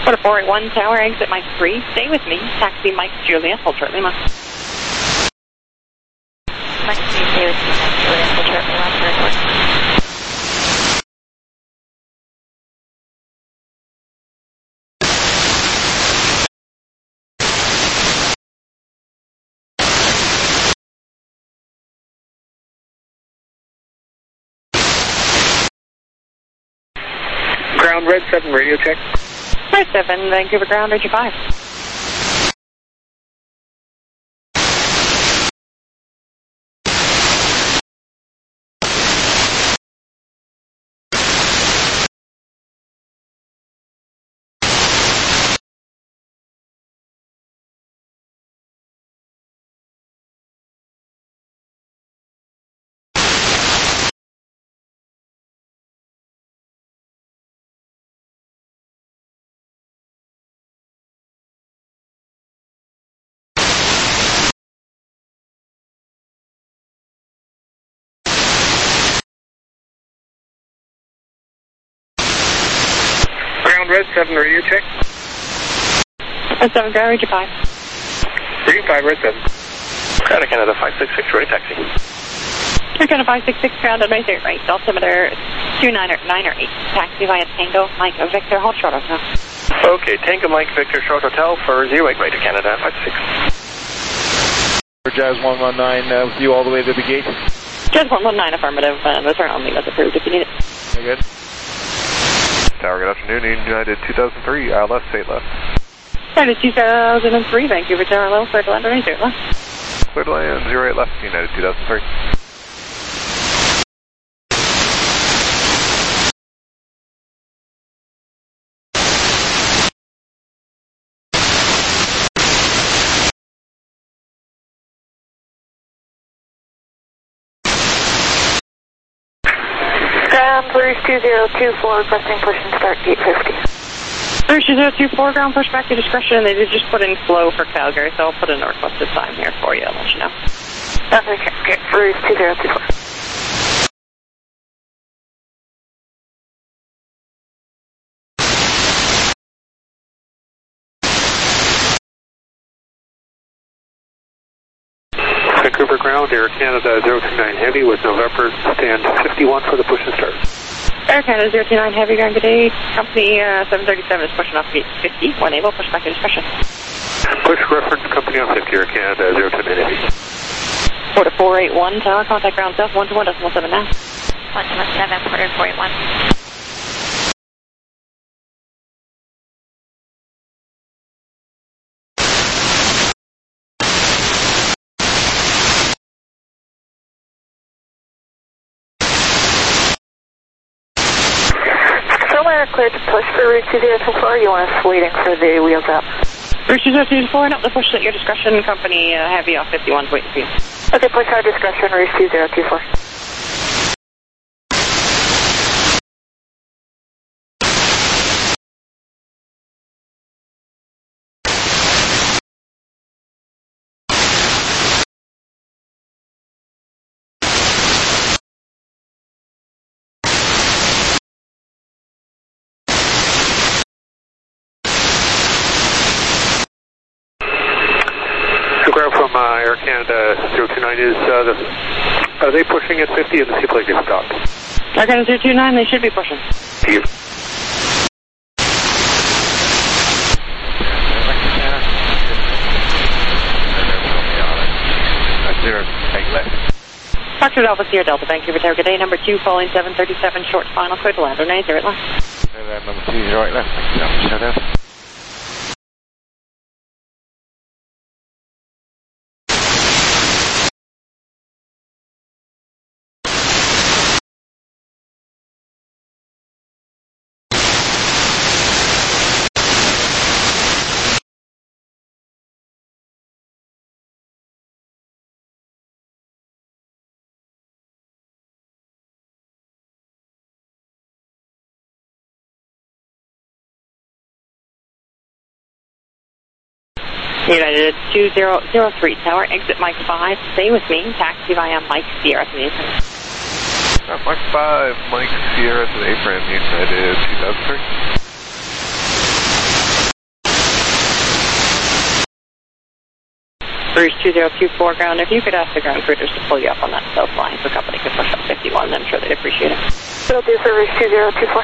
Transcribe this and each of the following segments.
Quarter 481 Tower, exit Mike 3. Stay with me. Taxi Mike Juliet, hold short Lima. Mike 3, stay with me. Mike Juliet, hold short Lima for report. Ground Red 7, radio check. Red 7, Vancouver Ground, Region 5. Ground Red 7, radio check. Red 7, Ground, Region 5. Region 5, Red 7. Ground Canada 566, ready taxi. You're going to 566 Ground on my third right. Altimeter 298. Taxi via Tango Mike Victor, hold short hotel. Okay, Tango Mike Victor, short hotel for 08 right to Canada 566. Jazz 119 with you all the way to the gate. Jazz 119, affirmative. The turn only was approved if you need it. Very good. Tower, good afternoon, United 2003, ILS 8 left. United 2003, Vancouver Tower, low, clear to land, right left. Clear to land, 08 left, United 2003. Ground, Bruce 2024, requesting push and start gate 50. Bruce 2024, ground push back to discretion. They did just put in slow for Calgary, so I'll put in a requested time here for you. I'll let you know. Okay, Bruce 2024. Vancouver Ground, Air Canada 029 Heavy with November, stand 51 for the push and start. Air Canada 029 Heavy, ground good day. Company 737 is pushing off gate 50. When able, push back to discretion. Push reference company on 50, Air Canada 029 Heavy. Quarter 481 Tower, contact ground south 121.7 now. 117, quarter 481. Cleared to push for route 204, you want us waiting for the wheels up? Route 204, no, the push at your discretion, company heavy off 51's waiting for you. Okay, push our discretion, route 2024. From Air Canada 029 is, are they pushing at 50 and the seaplane gets stopped? Air Canada 029, they should be pushing. Thank you. Dr. Delta, Sierra Delta, Vancouver Tower, good day, number 2, following 737, short final, clear to land, 90 at last. Clear to land, number 2, right left, Sierra Delta. United 2003 Tower, exit Mike 5, stay with me, taxi via Mike Sierra to the apron. Mike 5, Mike Sierra to the apron, United 2003. Bruce 2024 ground, if you could ask the ground crews to pull you up on that south line so company could push up 51, I'm sure they'd appreciate it. Will do, service 2024.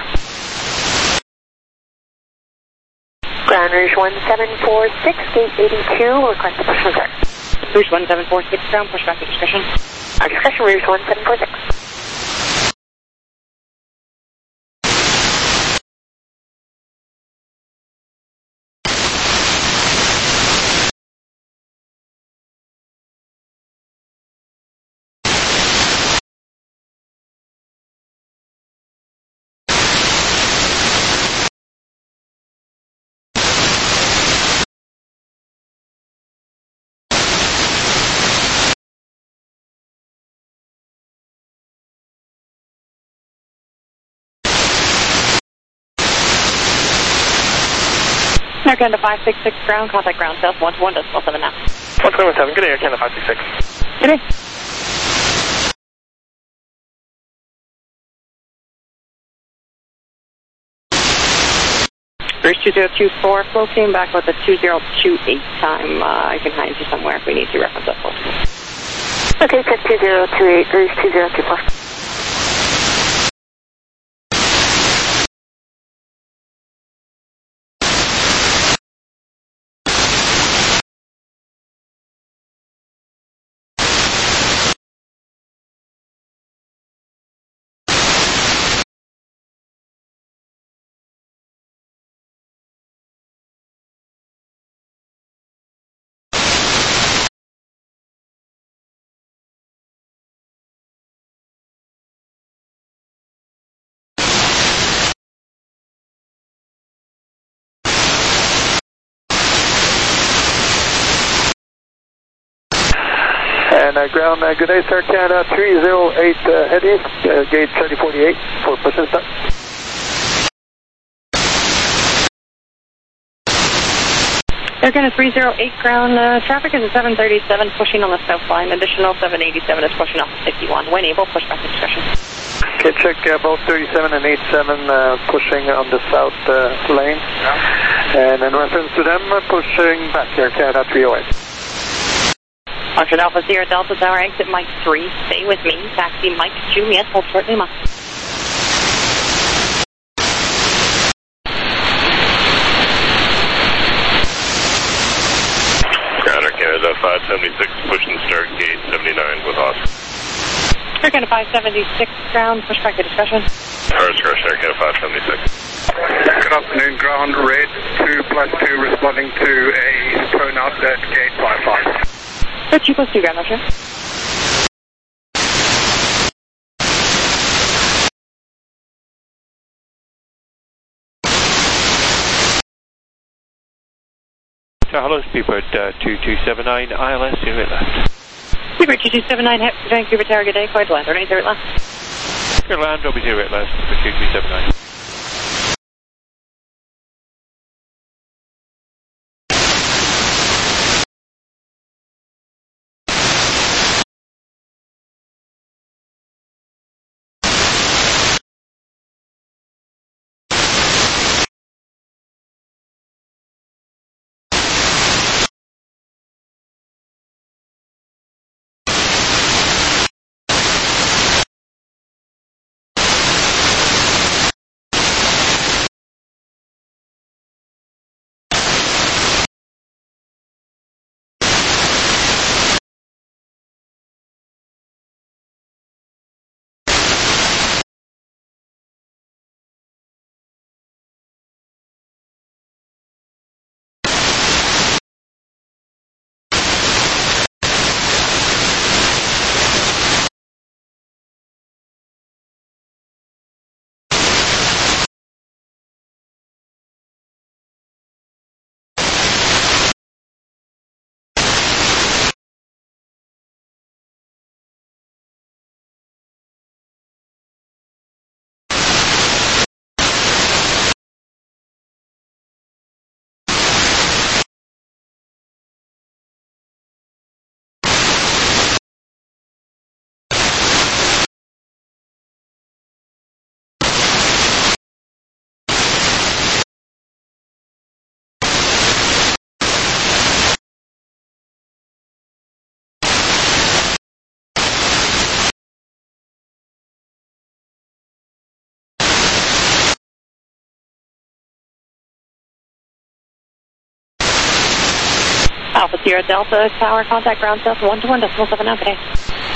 Ground Rouge 1746, gate 82, request to push from start. Rouge 1746 ground, push back to discussion. Our discussion, Rouge 1746. Air Canada 566 ground, contact ground south 121.7 now. 177, good day, Air Canada 566. Good day. Bruce 2024, flow came back with a 2028 time. I can hide you somewhere if we need to reference that flow. Okay, check 2028, Bruce 2024. And ground, good day, Air Canada 308 head east, gate 3048 for push and start. Air Canada 308 ground, traffic is at 737 pushing on the south line. Additional 787 is pushing off 51. When able, push back to discussion. Okay, check both 37 and 87 pushing on the south lane. And in reference to them, pushing back Air Canada 308. Function Alpha Sierra Delta Tower, exit Mike 3. Stay with me. Taxi Mike Juliet, hold short Lima. Ground Air Canada 576, push and start gate 79 with Oscar. Air Canada 576 ground, push back to discussion. Our discretion, Air Canada 576. Good afternoon, ground red 2+2 responding to a turn out at gate 55. 2+2 ground, Roger. Hello, Speedbird 2279, ILS, zero left. Speedbird 2279, Vancouver Tower, good day, quite land, or 0 left. Good land, Robbie 0 left for 2279. Alpha Sierra Delta Tower, contact ground south 121.7 now, good day.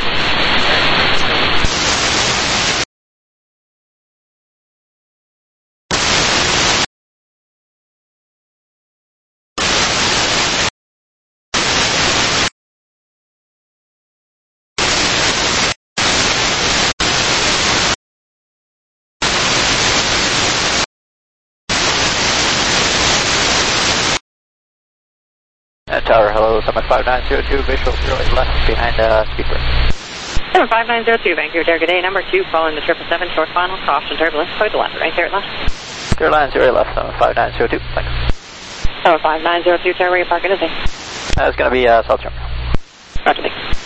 Tower, hello, summit 5902, visual 08 left behind speaker. 5902, Vancouver Tower, good day. Number 2, following the 777, short final, caution turbulence, clear to left, right there at left. Clear line 08 left, summit 5902, thanks. 5902, Tower, where you parking today? It's going to be South Terminal. Roger, thanks.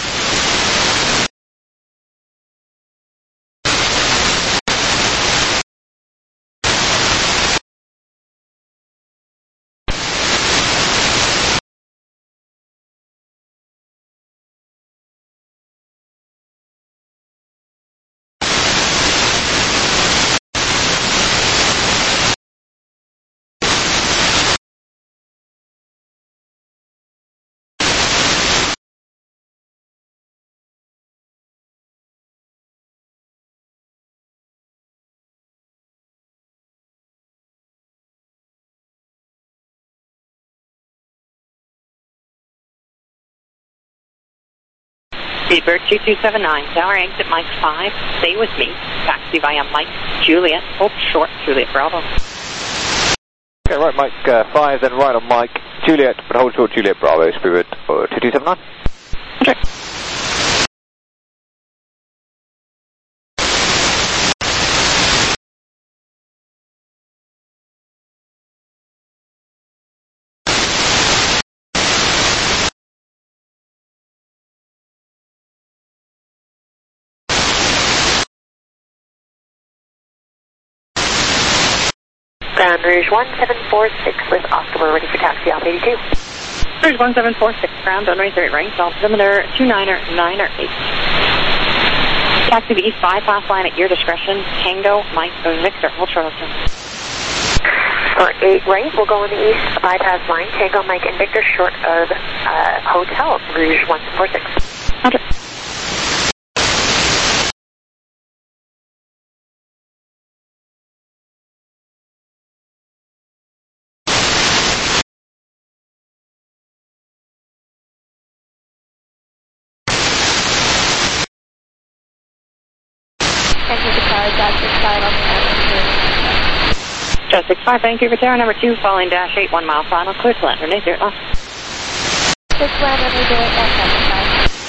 Speedbird 2279, Tower exit Mike 5, stay with me, taxi via Mike Juliet, hold short, Juliet Bravo. Okay, right, Mike 5, then right on Mike Juliet, but hold short Juliet Bravo, Speedbird 2279. Okay. Ground Rouge 1746 with Oscar, ready for taxi off 82. Rouge 1746, ground, runway 30 right, altimeter 298. Taxi to east bypass line at your discretion, Tango, Mike, Victor, hold short. For 8 right, we'll go on the east bypass line, Tango, Mike, and Victor, short of Hotel, Rouge 146. Roger. Just 65, Vancouver Tower, number 2, following dash 8, 1 mile final, clear to land, runway 0 left. 6 land, runway 0 left, 75.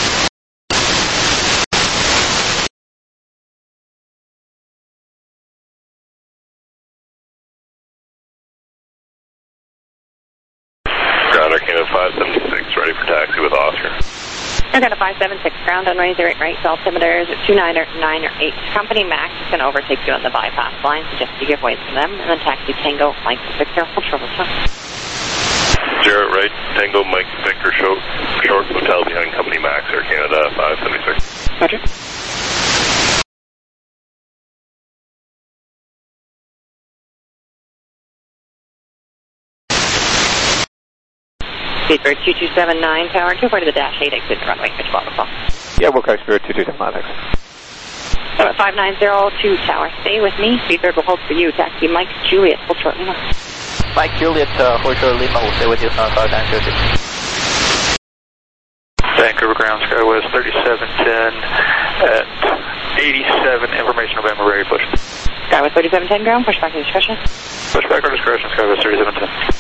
Ground Arcana 576, ready for taxi with Oscar. Arcana 576, ground, runway 0 right, altimeter 298. Company Max is going to overtake you on the bypass line, suggest you give way to them, and then taxi Tango, Mike, Victor, hold short. 0 right, Tango, Mike, Victor, short hotel behind Company Max, Air Canada 576. Roger. Speedbird 2279, Tower, give way to the dash 8, exit the runway for 12 o'clock. Yeah, we'll go Spirit 2279, thanks. 5902, Tower, stay with me, Speedbird will hold for you, taxi Mike Juliet, hold short Lima. Mike Juliet, hold short Lima, will stay with you, summit 5902. Vancouver ground, Skywest 3710 at 87, information November, ready push. Skywest 3710, ground, push back to discretion. Push back our discretion, Skywest 3710.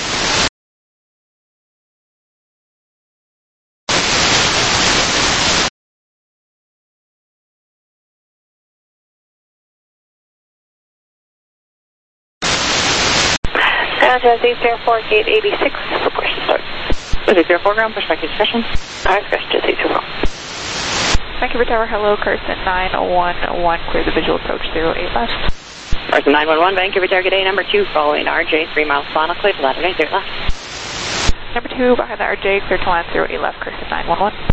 Address 804, gate 86, for question start. 804, ground, push back to discretion. Discretion, just 804. Vancouver Tower, hello, Carson 911, clear the visual approach 08 left. Carson 911, Vancouver Tower, good day, number 2, following RJ, 3 miles final, clear to land, right 0 left. Number 2, behind the RJ, clear to land 08 left, Carson 911.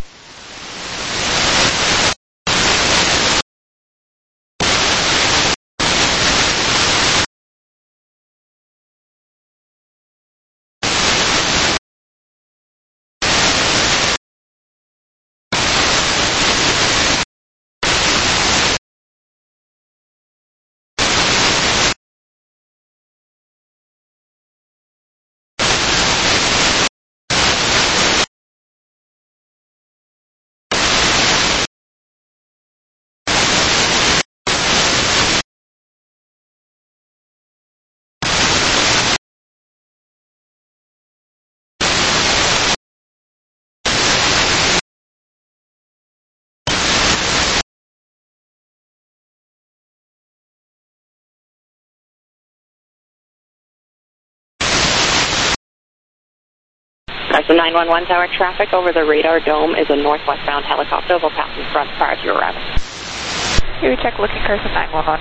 Alright, so 911 tower traffic over the radar dome is a northwestbound helicopter. Will pass in front prior to your arrival. Here we check looking Carson 911.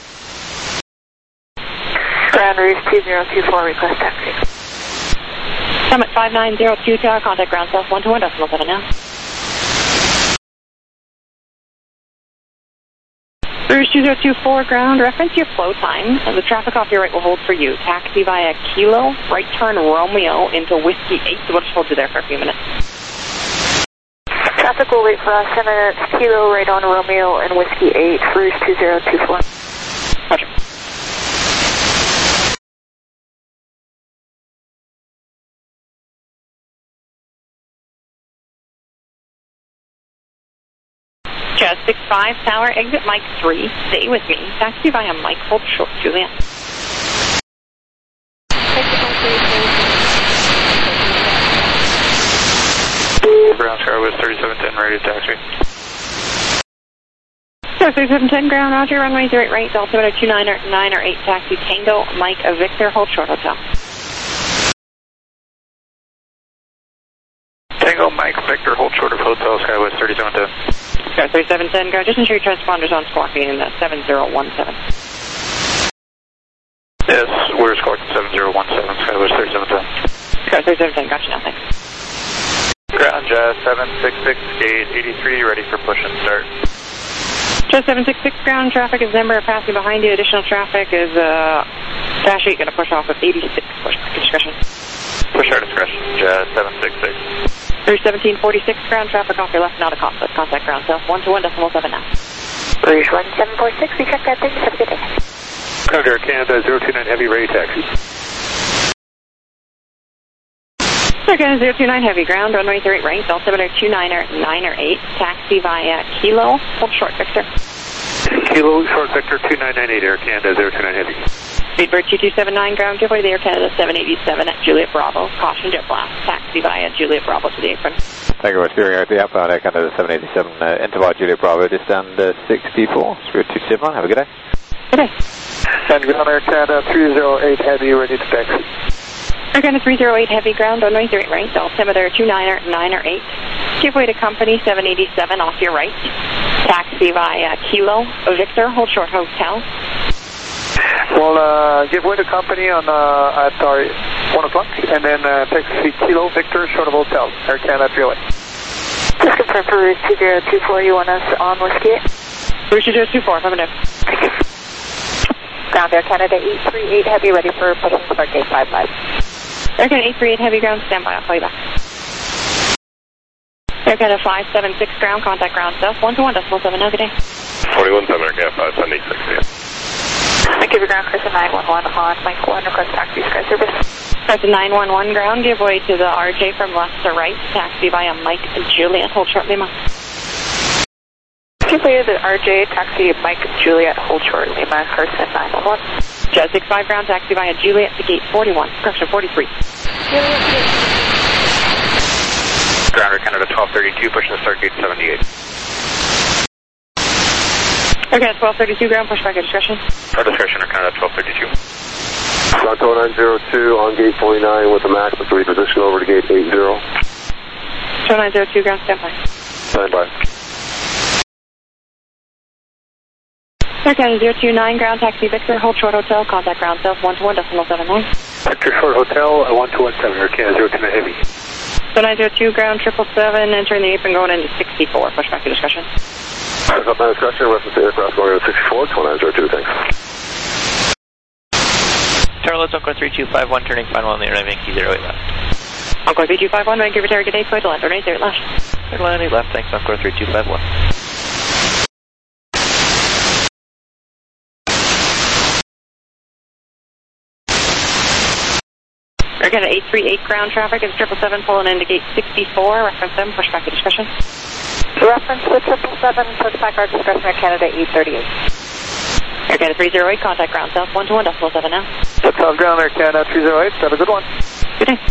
Ground Rouge 2024, request taxi. Summit 5902 tower, contact ground south 121.7 now. Rouge 2024 ground, reference your flow time. The traffic off your right will hold for you. Taxi via Kilo, right turn Romeo into Whiskey 8. So we'll just hold you there for a few minutes. Traffic will wait for us 10 minutes. Kilo, right on Romeo and Whiskey 8, Rouge 2024. Roger. Jazz 65 tower, exit Mike 3. Stay with me. Taxi via Mike, hold short, Juliet. Brown Star with 3710, ready to taxi. So 3710 ground, roger, runway 08 right, altimeter 29 or 9 or 8, taxi Tango, Mike, Victor, hold short, hotel. Tango, Mike, Victor, hold short of Hotel Skywest 3710. Sky 3710 ground, just ensure your transponders on squawking in 7017. Yes, we're squawking 7017, Skywest 3710. Sky 3710, gotcha now, thanks. Ground Jazz 766, gate 83, ready for push and start. Jazz 766 ground, traffic is number passing behind you. Additional traffic is Dash 8 going to push off with 86. Push discretion. Push our discretion, Jazz 766. Rouge 1746 ground, traffic off your left, not a conflict. Contact ground south 121.7 now. Rouge 1746, we check that thing. Have a good day. Ground Air Canada 029 Heavy, ready taxi. Again, 029 Heavy ground, runway 38 right, altimeter 29 or 9 or 8, taxi via Kilo, hold short, Victor. Kilo, short Victor 2998 Air Canada 029 Heavy. Speedbird 2279 ground, give way to the Air Canada 787 at Juliet Bravo, caution jet blast, taxi via Juliet Bravo to the apron. Thank you very much. Steering out the outbound Air Canada 787, Interval Juliet Bravo, just under 64, Spirit 279, have a good day. Good day. And ground Air Canada 308 Heavy, ready to taxi. Air Canada 308 Heavy ground, runway 38 right, altimeter 29 or 9 or 8. Give way to company 787 off your right. Taxi via Kilo, Victor, hold short hotel. We'll give way to company on at our 1 o'clock, and then taxi Kilo, Victor, short of hotel, Air Canada 308. Just confirm for Rouge 2024, you want us on Whiskey 8? Rouge 2024, affirmative. Thank you. Ground Air Canada 838 Heavy, ready for pushing start gate 55. Air Canada 838 Heavy ground, stand by, I'll call you back. Air Canada 576 ground, contact ground south 121.7, now good day. 41 Air Canada 576, yeah. Thank you for ground, Carson 911 on Mike 1, request taxi Sky Service. Carson 911 ground, give way to the RJ from left to right, taxi via Mike and Juliet, hold short Lima. Give way to the RJ, taxi Mike Juliet, hold short Lima, Carson 911. Jazz 65 ground, taxi via Juliet to gate 41, correction 43. Ground Air Canada 1232, pushing to start gate 78. Okay, 1232 ground, push back at discretion. Our discretion, Air Canada 1232. Bronco 902 on gate 49 with the max with reposition over to gate 80. 2902 ground, stand by. Stand by. Air Canada 029 ground, taxi Victor, hold short hotel, contact ground south 121.79. Victor short hotel 1217 Air Canada 029 Heavy. 2902 ground, 777, entering the apron going into 64, push back to discussion. Up my discussion, reference to aircraft going to 64, 2902, thanks. Charlotte, Uncle 3251, turning final on the airline Yankee 08 left. Uncle 3251, Vancouver Tower, good day, point to land, runway 08 left. Airline 8 left, thanks, Uncle 3251. Air Canada 838 ground traffic is 777 pulling into gate 64, reference 7, push back to discussion. Reference to 777, push back our discretion Air Canada 838. Air Canada 308, contact ground south 121.7 now. South ground Air Canada 308, have a good one. Good day.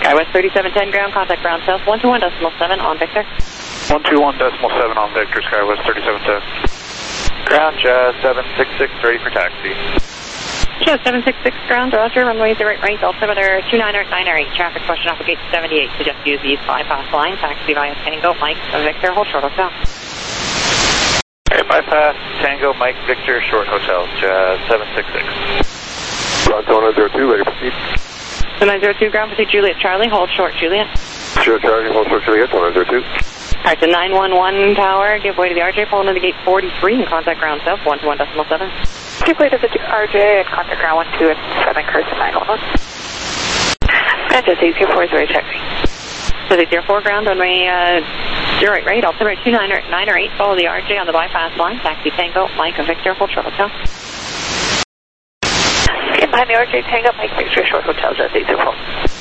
SkyWest 3710 ground, contact ground south 121.7 on Victor. 121.7 on Victor, SkyWest 3710. Ground, Jazz 766, ready for taxi. Jazz 766 ground, roger, runway 08 right, altimeter 2998, traffic question off of gate 78, suggest use the east bypass line, taxi via Tango, Mike, Victor, hold short hotel. Okay, bypass, Tango, Mike, Victor, short hotel, Jazz 766. Ground 902, ready to proceed. 902 ground, proceed Juliet Charlie, hold short Juliet. Sure, Charlie, hold short Juliet, 902. Alright, the 911 tower, give way to the RJ, pull into the gate 43 and contact ground south 121.7. Give way to the RJ and contact ground 127, Carson 911. Jazz 804 is ready to taxi. Jazz 804 ground, runway 08 right, altimeter 2998, follow the RJ on the bypass line, taxi Tango, Mike, Victor, hold short hotel. Get behind the RJ, Tango, Mike, Victor, short hotel, Jazz 804.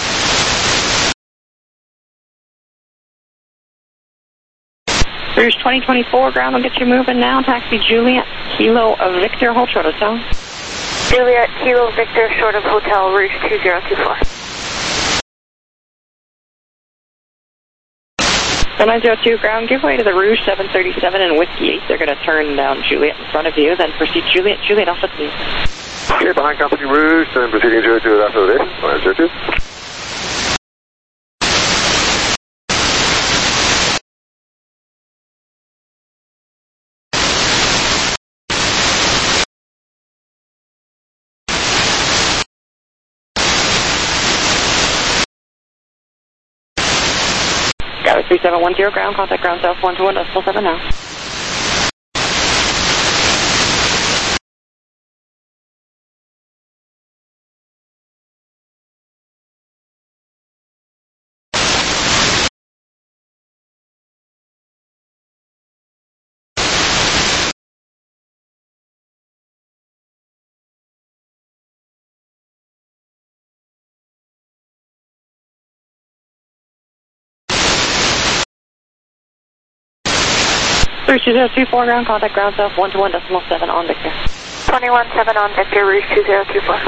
Rouge 2024 ground, will get you moving now. Taxi Juliet, Kilo of Victor, hold short hotel. Juliet, Kilo, Victor, short of hotel, Rouge 2024. 902 ground, give way to the Rouge 737 and Whiskey 8. They're going to turn down Juliet in front of you, then proceed Juliet, Juliet off with me. Okay, behind company Rouge, then proceeding Juliet after the day. 902. Got it, 3710 ground, contact ground south 121.7 now. Rouge 2024 ground, contact ground south 121.7 on Victor. 217 on Victor, Rouge 2024.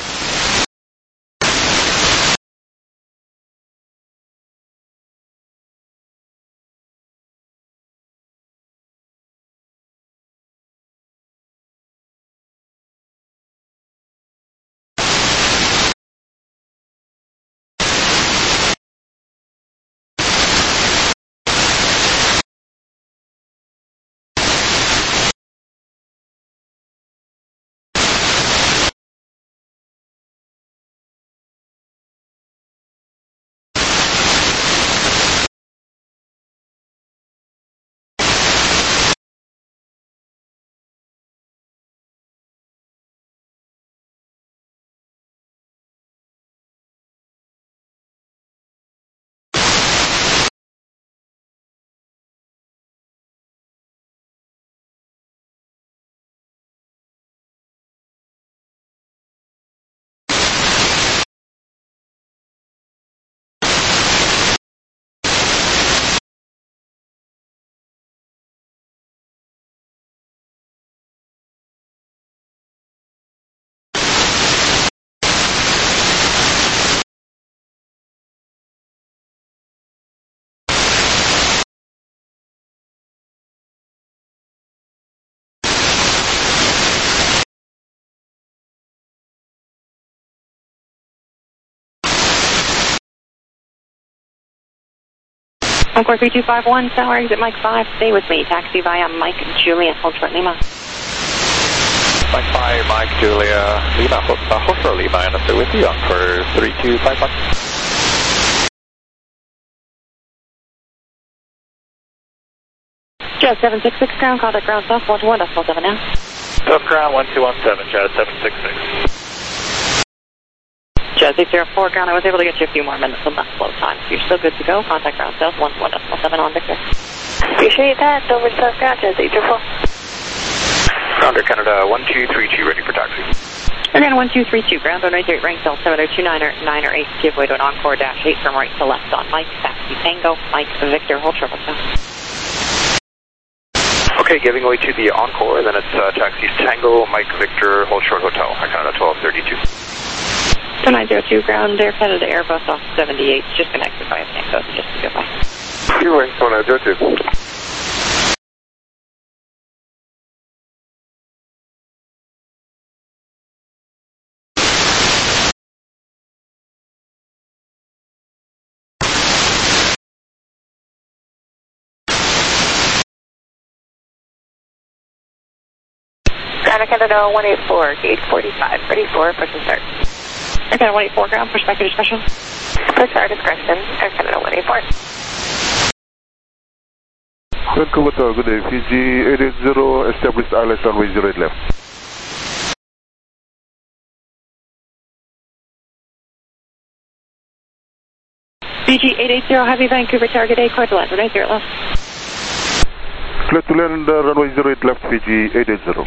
Encore 3251, tower exit Mike 5, stay with me. Taxi via Mike Juliet, hold short Lima. Mike 5, Mike Julia, Lima, hold short Lima, and I'm still with you on for 3251. Jazz 766 ground, contact ground south 121.7 now. South ground 1217, Jazz 766. Jazz 804 ground, I was able to get you a few more minutes on that slow time. So you're still good to go. Contact ground south 121.7 on Victor. Appreciate that. Dover South ground, Jazz 804. Grounder Canada 1232, ready for taxi. Again, 1232 ground, on right 8 rank altimeter 2998. Give way to an Encore dash 8 from right to left on Mike. Taxi Tango, Mike Victor, hold short hotel. Okay, giving way to the Encore, then it's taxis Tango, Mike Victor, hold short hotel. Canada 1232. 902 ground, Air Canada Airbus off 78, just connected by a Tango, just to goodbye. Q-Wing 902. Ground Canada 184, gate 45, ready for push and start. Air Canada 184 ground, push back to discretion. Push our discretion, Air Canada 184. Vancouver Tower, good day. Fiji 880, established ILS runway 08 left. BG 880, heavy Vancouver Tower, good day, clear to land, runway 0 left. Clear to land, runway 08 left, Fiji 880.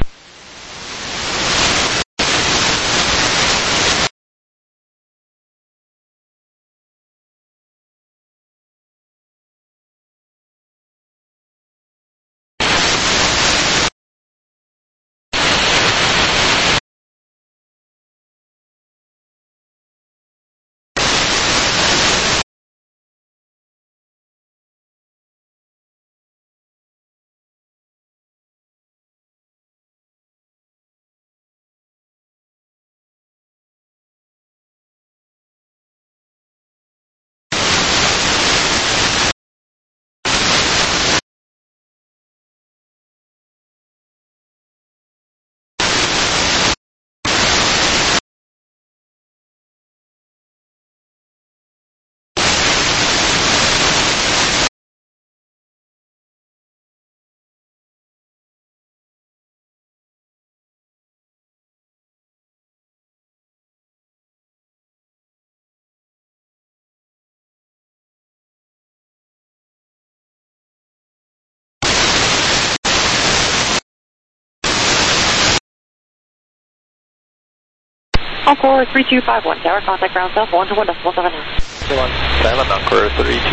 Encore 3251, tower, contact ground south, 121.79. 17, Encore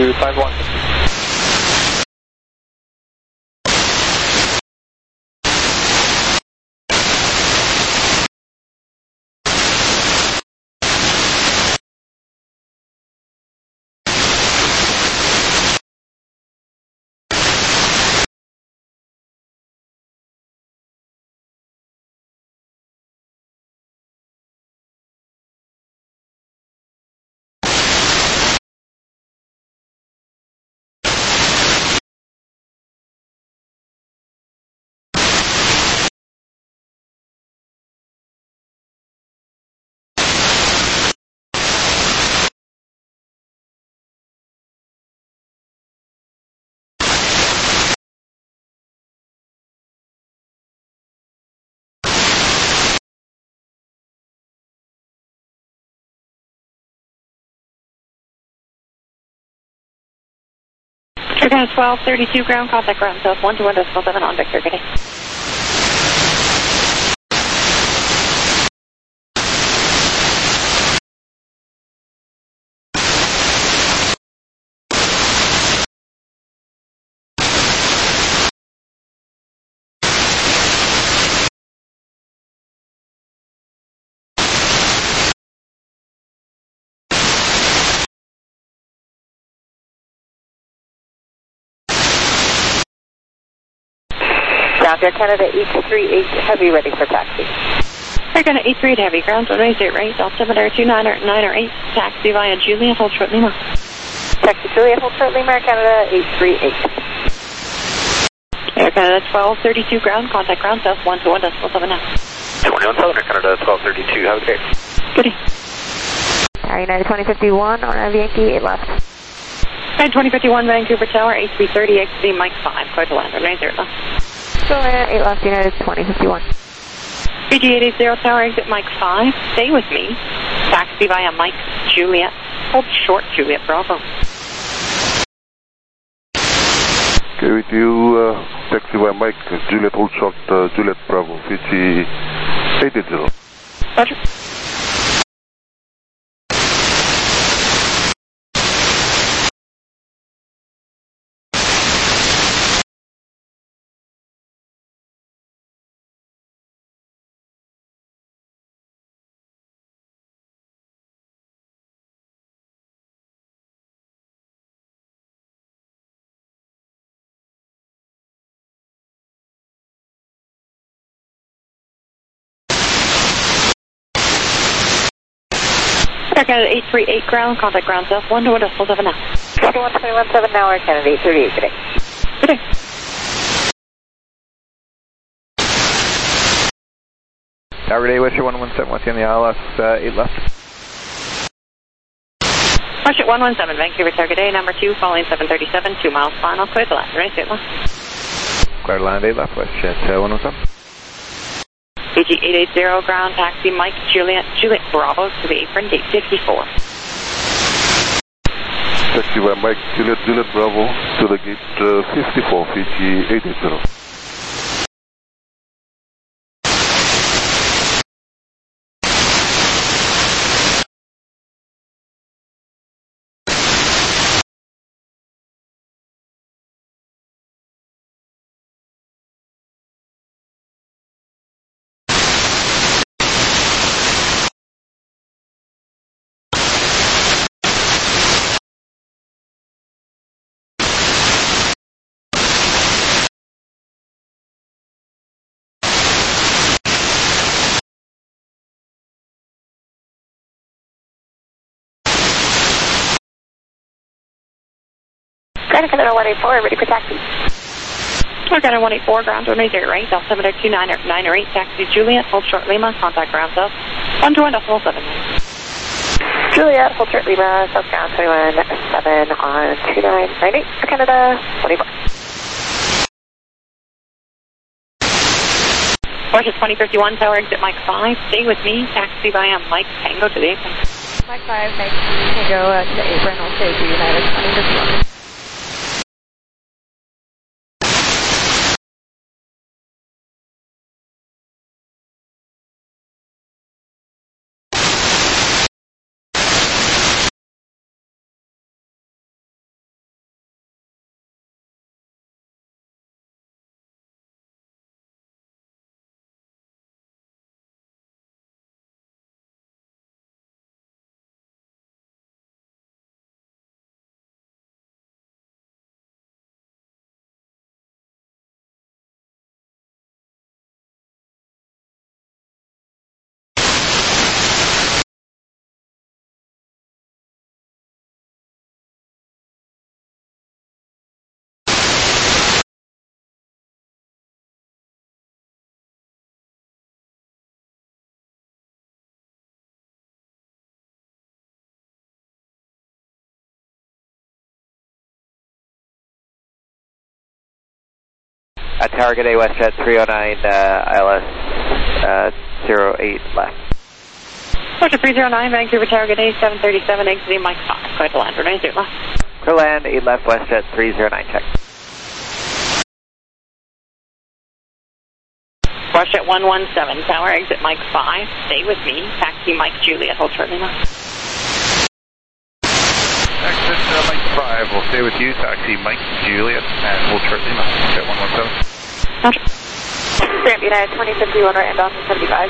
3251. Air Canada 1232 ground, contact ground south, 121.7 on Victor, good day. Ground Air Canada 838 heavy, ready for taxi. Air Canada 838 heavy, ground, runway 08 right, altimeter 29 or 9 or 8, taxi via Juliet, hold short Lima. Taxi Juliet, hold short Lima, Air Canada 838. Air Canada 1232 ground, contact ground south, 121.7 now. 21 Southern Air Canada 1232, have a great. Good day. United 2051 on Yankee 8 left. United 2051 Vancouver Tower, A330 XC Mike 5, clear to land, runway 0 left. Still 8 left, United 2051. BG 880 Tower, exit Mike 5, stay with me. Taxi via Mike Juliet, hold short Juliet Bravo. Okay, with you, taxi by Mike, Juliet, hold short, Juliet Bravo, Fiji 880. Roger. Air Canada 838 ground, contact ground south 121.7 now. 121.7 now, Air Canada 838 today. Good day. Tower Day, Western 117, what's in the ILS, 8 left. Western 117, Vancouver target day, number 2, following 737, 2 miles final, clear to land, right, 8 left. Clear to land, 8 left, WestJet 117. AG 880 ground, taxi Mike Juliet Bravo to the apron, gate 54. Taxi by Mike Juliet Bravo to the gate 54, Fiji 880. Grand Canada 184, ready for taxi. Air Canada 184 ground, 180 right, altimeter 29 or 8, taxi Juliet, hold short Lima, contact ground south 121.7. Juliet, hold short Lima, south ground 21.7 on 2998, Air Canada 184. Porsche 2051, tower exit Mike 5, stay with me, taxi by Mike Tango to the apron. Mike 5, Mike Tango to the apron, I'll stay to United 2051. At target A WestJet 309, ILS 08 left. Porsche 309, Vancouver target A 737, exiting Mike 5, clear to land, right, 8 left. Clear land, 8 left, WestJet 309, check. Porsche 117, tower exit Mike 5, stay with me, taxi Mike Juliet, hold short Lima. Exit Mike 5, we'll stay with you, taxi Mike Juliet, and hold short Lima, Jet 117. Roger. Ramp United 2051, right, and Dawson 75.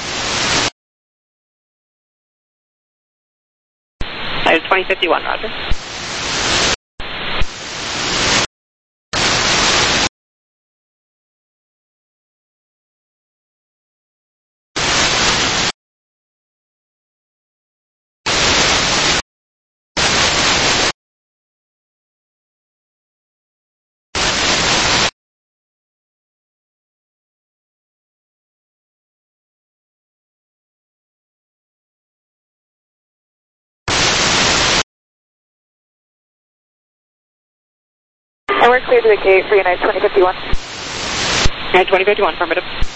United 2051, roger. And we're clear to the gate for United 2051. United 2051, affirmative.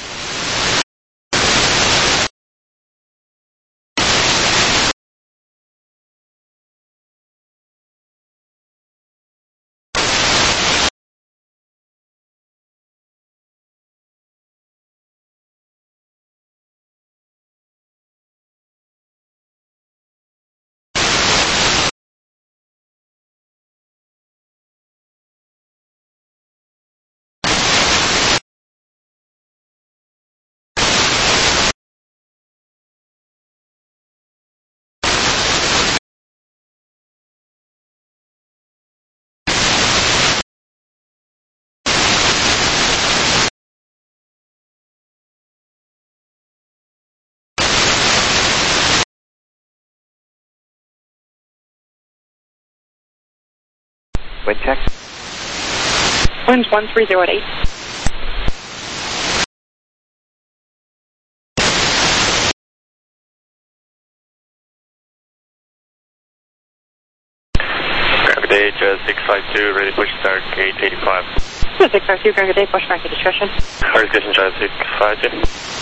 Wind check. Winds 130 at 8. Gauge 652, ready to push start, gate 85. 652, Grand Day, push back to discussion. Hard discussion, 652.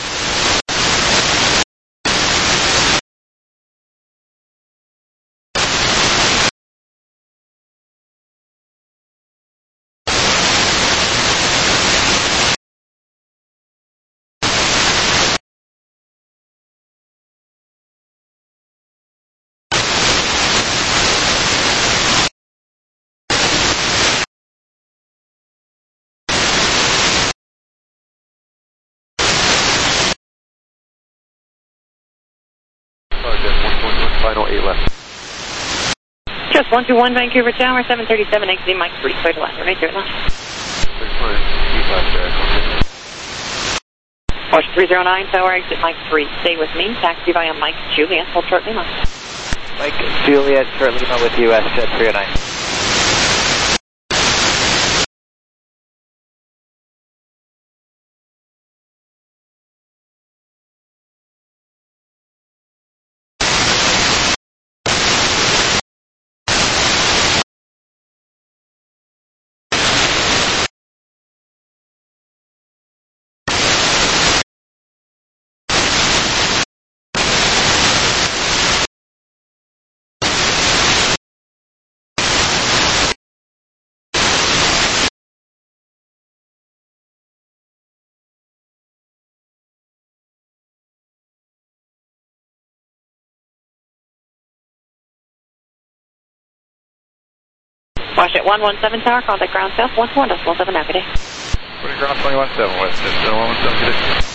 Final 8 left. Just 121 Vancouver Tower, 737, exiting Mike 3, clear to land, right there left. Watch 309 Tower, exit Mike 3, stay with me, taxi via Mike Juliet, hold short Lima. Mike Juliet, short Lima with US Jet 309. Watch at 117 Tower, contact ground south, 141.7, happy day. Putting ground 21.7 west, 117 condition.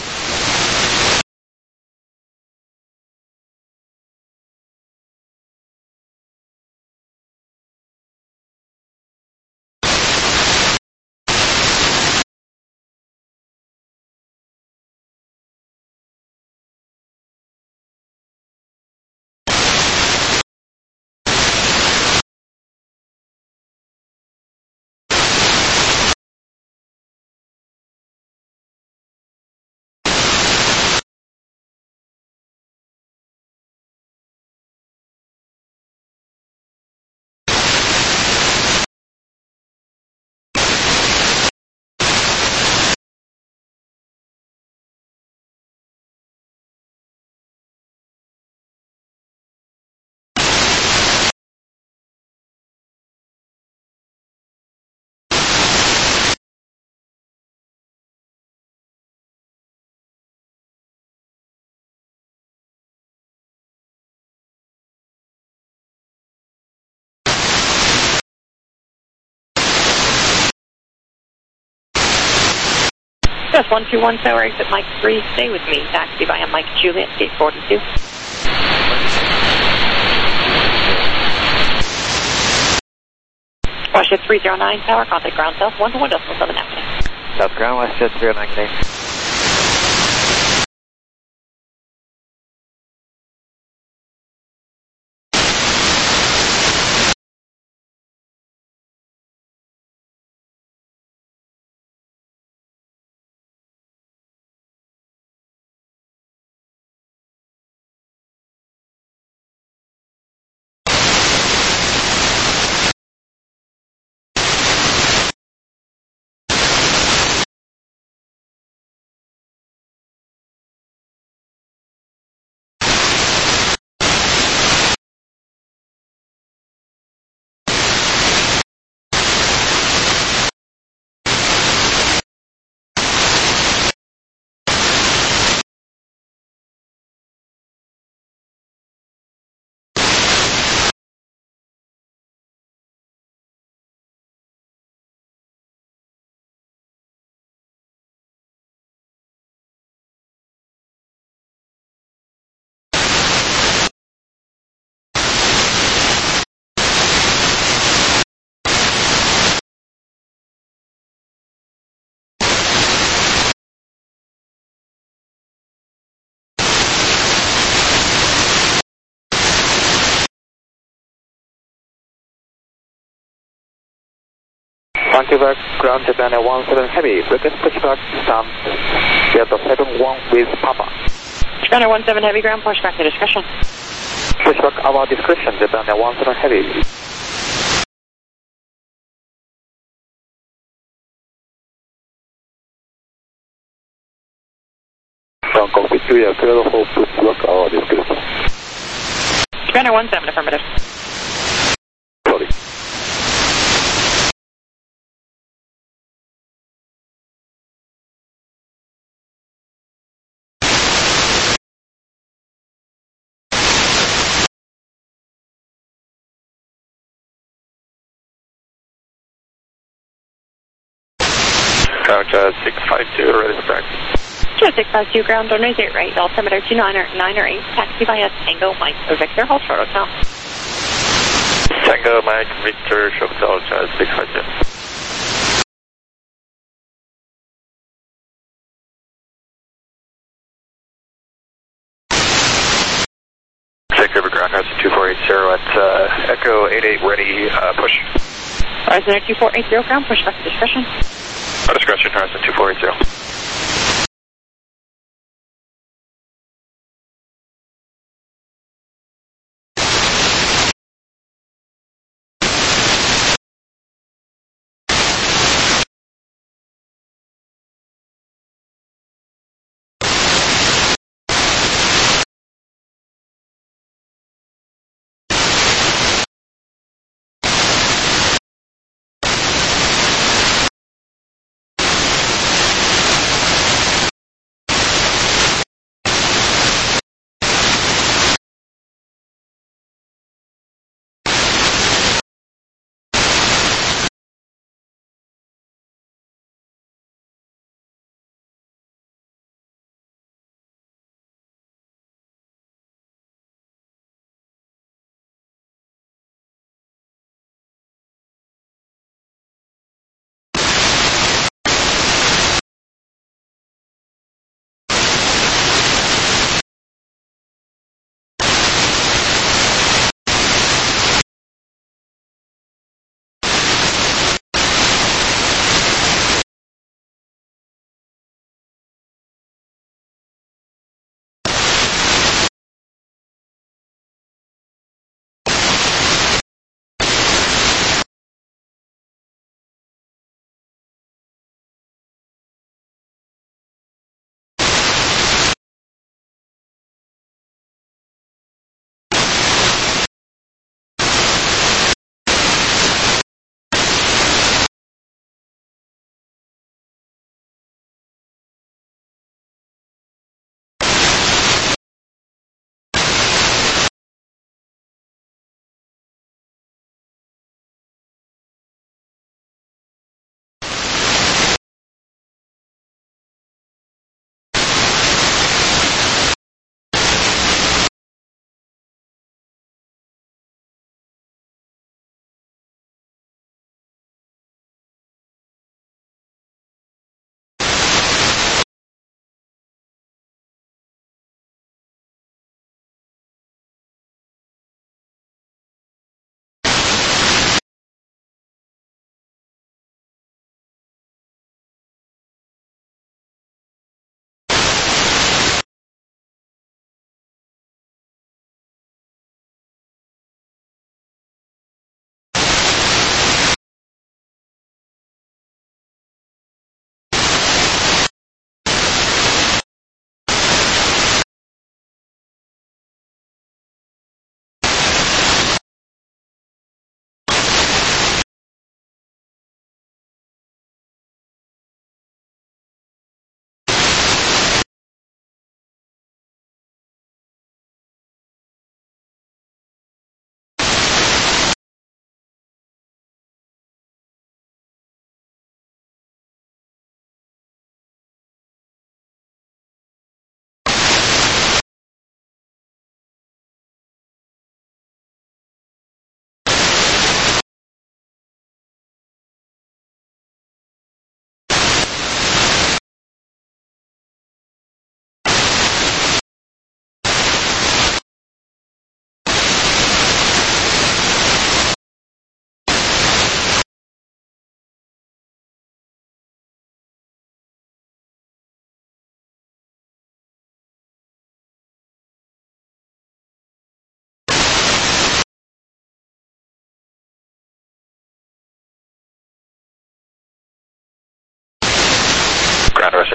Just 121 Tower, exit Mike 3, stay with me, taxi via Mike Juliet, gate 42. Watch at 309 Tower, contact ground south, 121.7, happy. South ground, West Jet 309 Canadian. Vancouver, ground Japan 17 Heavy, request pushback, stand, Delta 71 with Papa. Japan 17 Heavy ground, pushback to discretion. Pushback our discretion, Japan 17 Heavy. Ground cockpit 3, clear the whole pushback our discretion. Japan 17, affirmative. Sorry. Ground 652, ready for taxi. 652 ground, runway 08 right, altimeter 29 or 9 or 8, taxi via Tango Mike Victor, hold short hotel. Tango Mike Victor, short hotel, 652. Vancouver ground, Horizon 2480 at Echo 88 ready, push. Horizon 2480 ground, pushback to discretion. Discretion, Horizon 2480.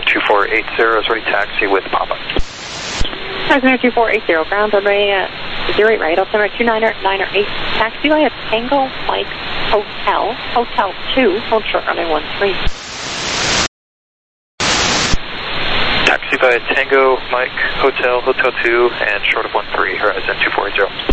2480 is ready taxi with Papa. Cessna 2480, ground runway 08 right, altimeter 29er, 8, taxi via Tango Mike Hotel, Hotel 2, hold short runway 13. Taxi via Tango Mike Hotel, Hotel 2, and short of 13, horizon 2480.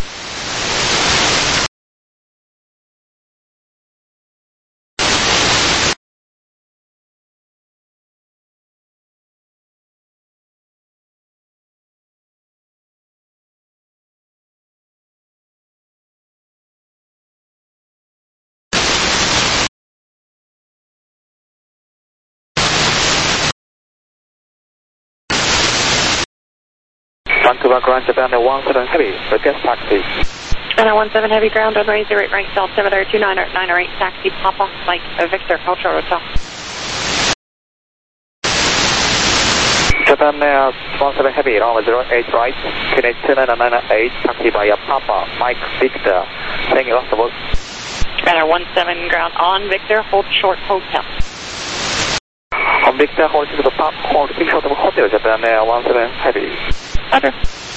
Vancouver Grand Japan 17 Heavy, request taxi. China 17 Heavy, ground runway 08 right, altimeter 29er, 8, taxi Papa Mike Victor Hotel Hotel. Japan 17 Heavy, runway 08 right, Kinet 2998, taxi via Papa Mike Victor. Thank you, last of all. China 17 ground on Victor, hold short hotel. On Victor, hold short of hotel, Japan 17 Heavy. Roger.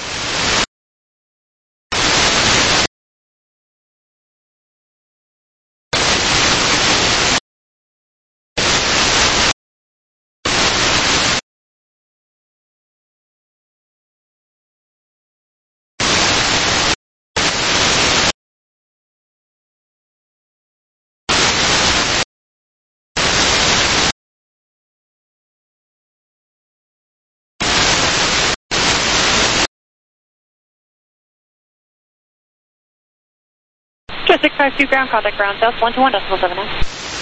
Just 652 ground contact ground south 121.79.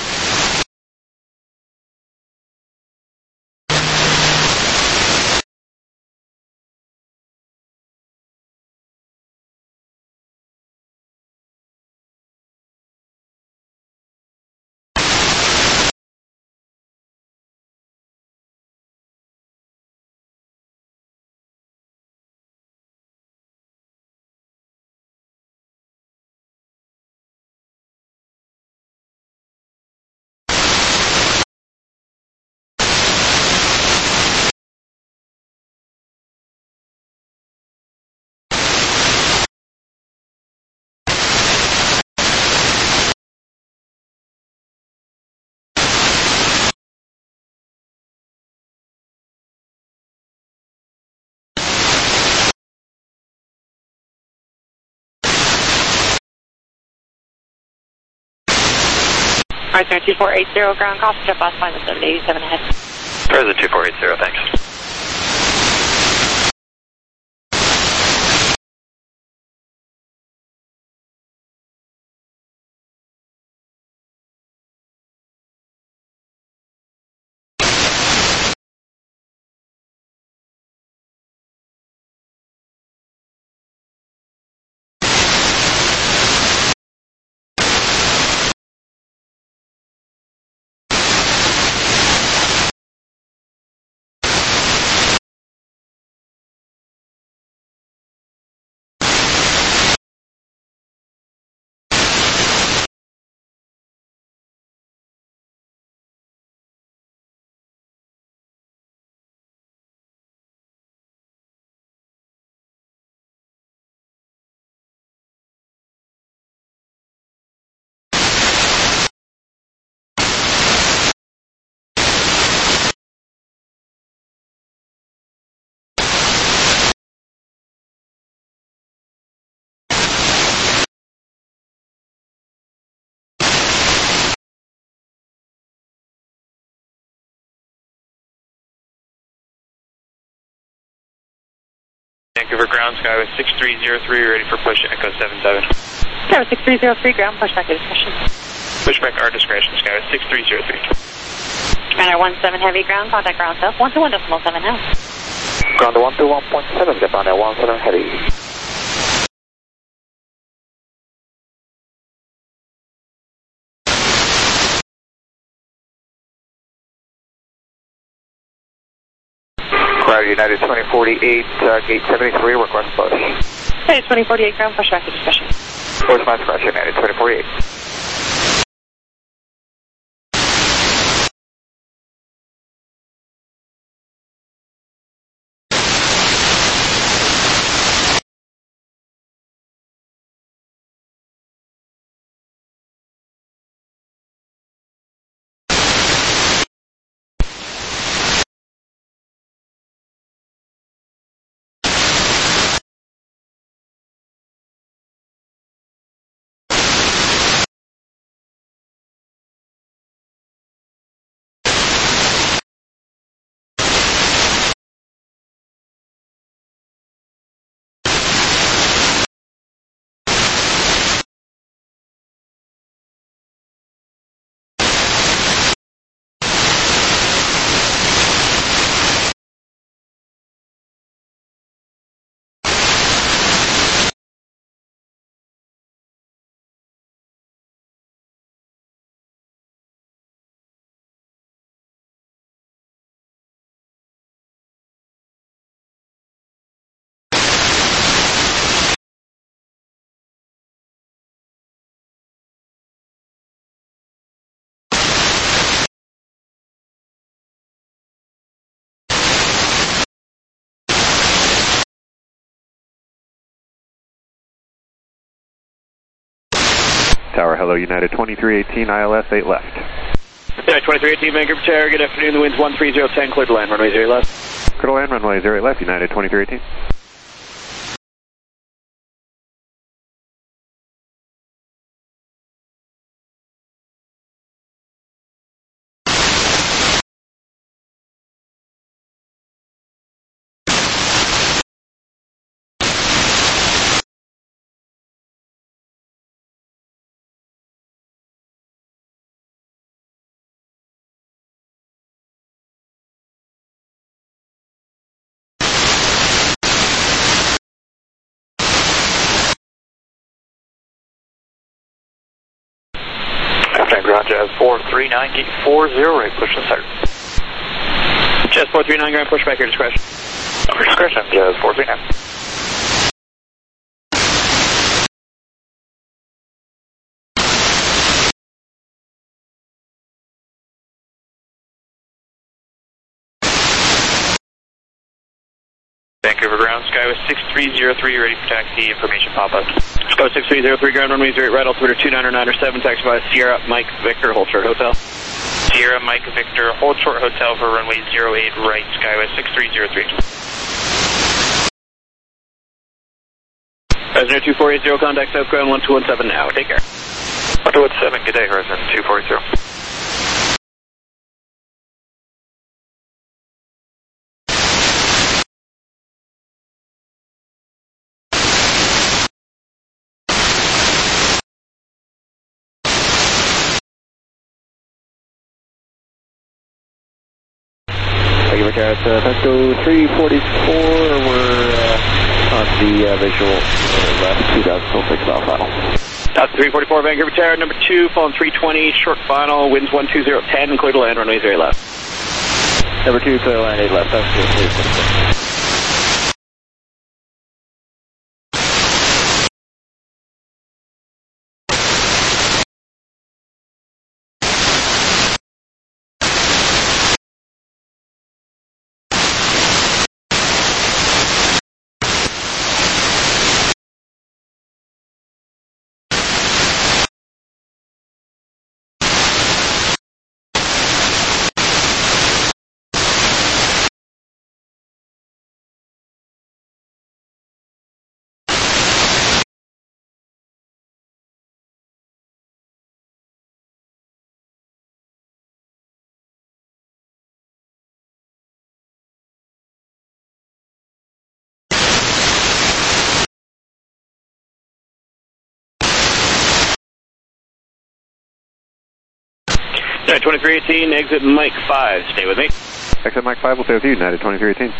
Horizon 2480, ground cost, jet bus, final 787 ahead. Horizon 2480, thanks. Vancouver ground, Skyway 6303, ready for push, Echo 77. Skyway 6303, ground, pushback to discretion. Pushback our discretion, Skyway 6303. Commander 17 Heavy, ground, contact ground south 121.7 now. Ground 121.7, Japan 17 Heavy. United 2048, gate 73, request push. United 2048, ground, pushback to discretion. Push my discretion, United 2048. Tower, hello, United 2318, ILS 8 left. United 2318, Vancouver Tower, good afternoon, the wind's 13010, clear to land, runway 0 left. Clear to land, runway 08 left, United 2318. Ground Jazz 439, gate 40, right, push and start. Jazz 439, ground, push back, your discretion. Under discretion, Jazz 439. Vancouver ground, Skyway 6303, ready for taxi, information pop-up. Skyway 6303, ground runway 08 right, altimeter 29907, taxi by Sierra Mike Victor, hold short hotel. Sierra Mike Victor, hold short hotel for runway 08 right, Skyway 6303. Horizon 2480, contact southbound 1217 now, take care. 1217, good day, Horizon 2480. At Pesco 344, we're on the visual left 2006 mile final. 344 Vancouver Tower, number 2, falling 320, short final, winds 12010, clear to land, runway 0 left. Number 2, clear to land 8 left, that's 344. United 2318, exit Mike 5, stay with me. Exit Mike 5 will stay with you, United 2318.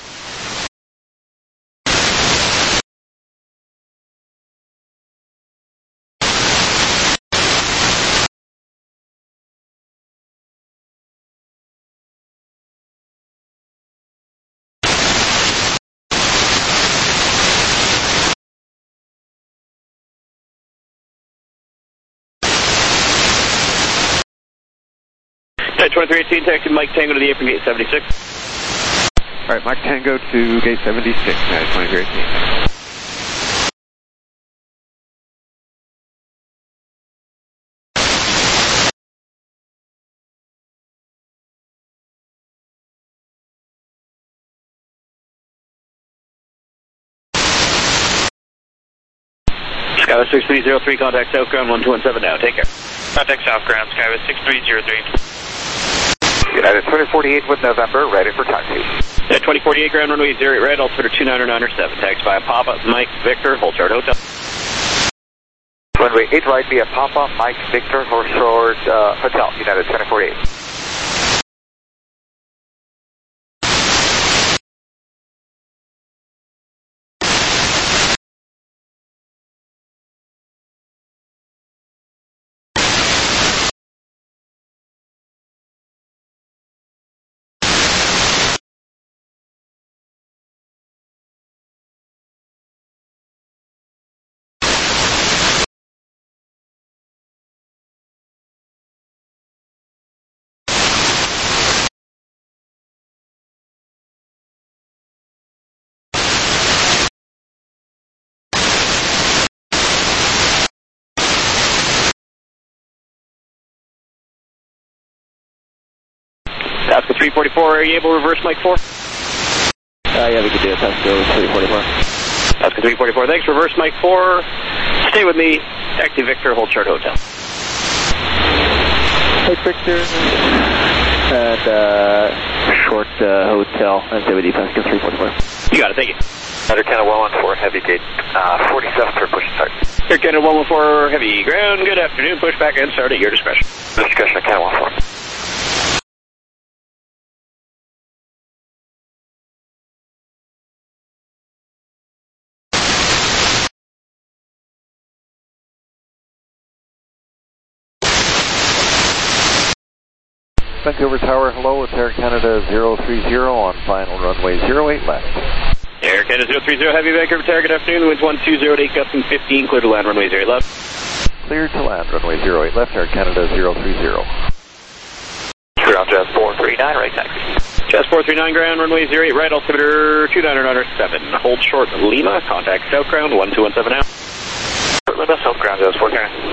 United 2318, taxi Mike Tango to the apron gate 76. Alright, Mike Tango to gate 76, United 2318. Skyway 6303, contact Southground 1217 now, take care. Contact Southground, Skyway 6303. United 2048 with November, ready for taxi. United 2048, ground runway 08 right, altimeter 29907, taxi via Papa Mike Victor, hold short hotel. Runway 8 right via Papa Mike Victor, hold short hotel, United 2048. Pascal 344, are you able to reverse Mike 4? Yeah, we can do it. Pascal 344. Pascal 344, thanks. Reverse Mike 4. Stay with me. Taxi Victor, hold short hotel. Hey, Victor. And short hotel. And stay with you, Pascal 344. You got it, thank you. Air Canada 114 Heavy Gate 47 for push start. Air Canada 114 Heavy Ground, good afternoon. Push back and start at your discretion. Discretion, Air Canada 114. Vancouver Tower, hello, it's Air Canada 030 on final runway 08 left. Air Canada 030 Heavy Vancouver Tower, good afternoon. Winds 1208, gusting 15, clear to land runway 08 left. Clear to land runway 08 left, Air Canada 030. Ground Jazz 439, right taxi. Jazz 439, ground runway 08 right, altimeter 29907. Hold short Lima, contact South Ground 1217 now. Short Lima, South Ground Jazz 439.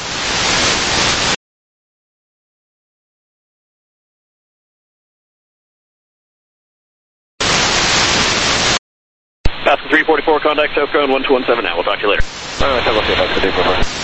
Pascal 344, contact South Ground 1217 now. We'll talk to you later. Pascal 344.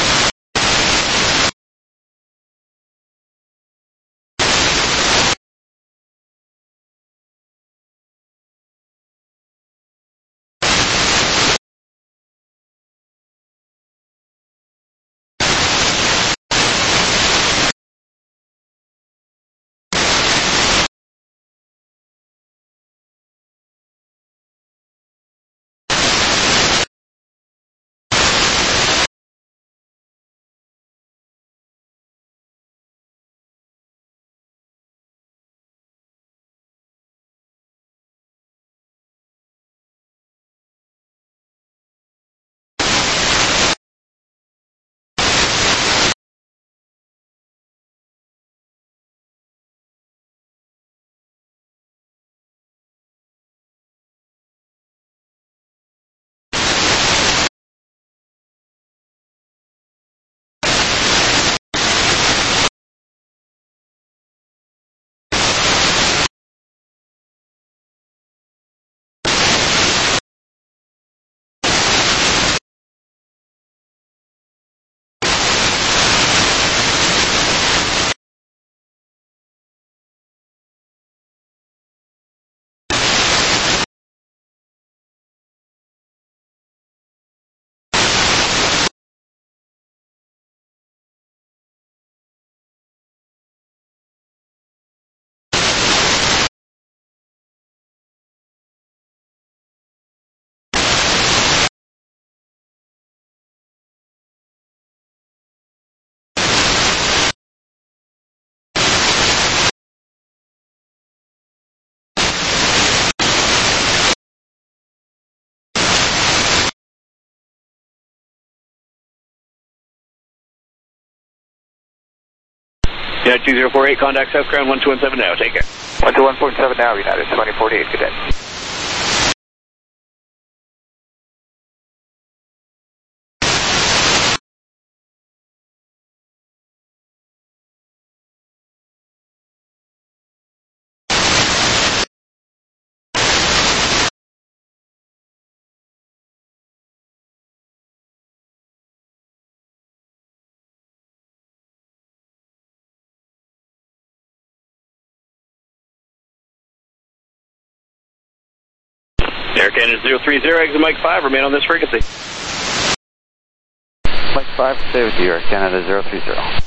United 2048, contact South Ground 1217 now. Take care. 12147 now, United 2048, good day. Air Canada 030, exit Mike 5, remain on this frequency. Mike 5, stay with you, Air Canada 030.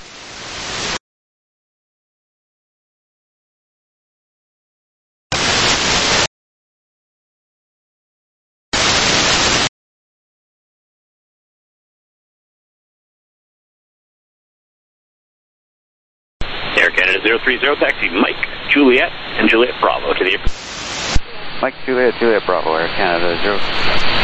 Air Canada 030, taxi Mike, Juliet, and Juliet Bravo to the airport. Mike, Juliet, Juliet Bravo, Air Canada 030.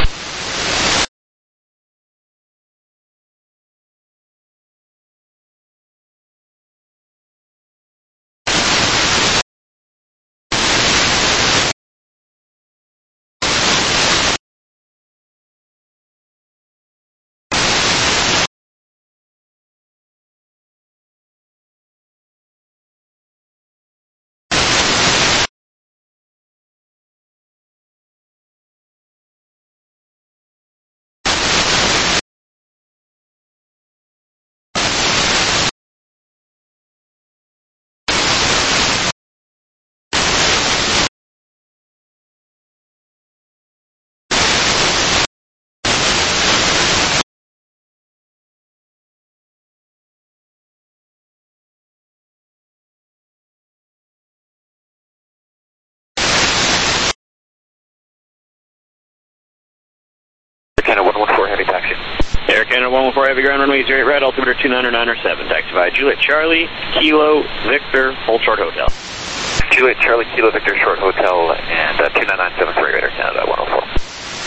heavy ground, runway 08 right, altimeter 299 taxi via Juliet Charlie, Kilo, Victor, hold short hotel. Juliet Charlie, Kilo, Victor, short hotel, and 29973 Radar Canada 104.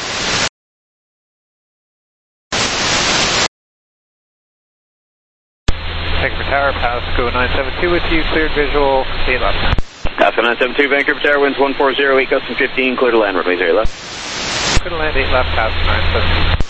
Vancouver Tower, Pasco 972 with you, cleared visual, 8 left. Pasco 972, Vancouver Tower, winds 140, 8 gusting 15, clear to land, runway 0 left. Clear to land, 8 left, Pasco 972.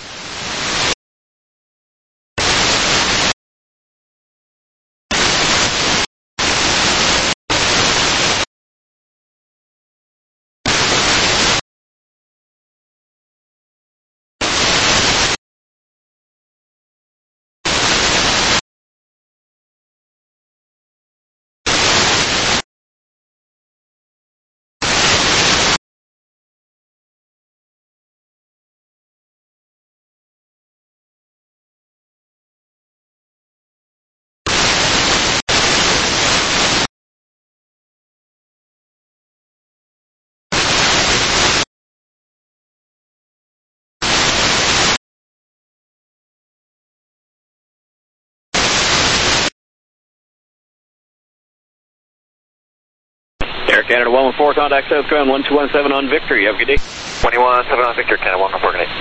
Air Canada 114, contact South Ground 1217 on Victor. You have a good day. 217 on Victor, Canada 114, good day.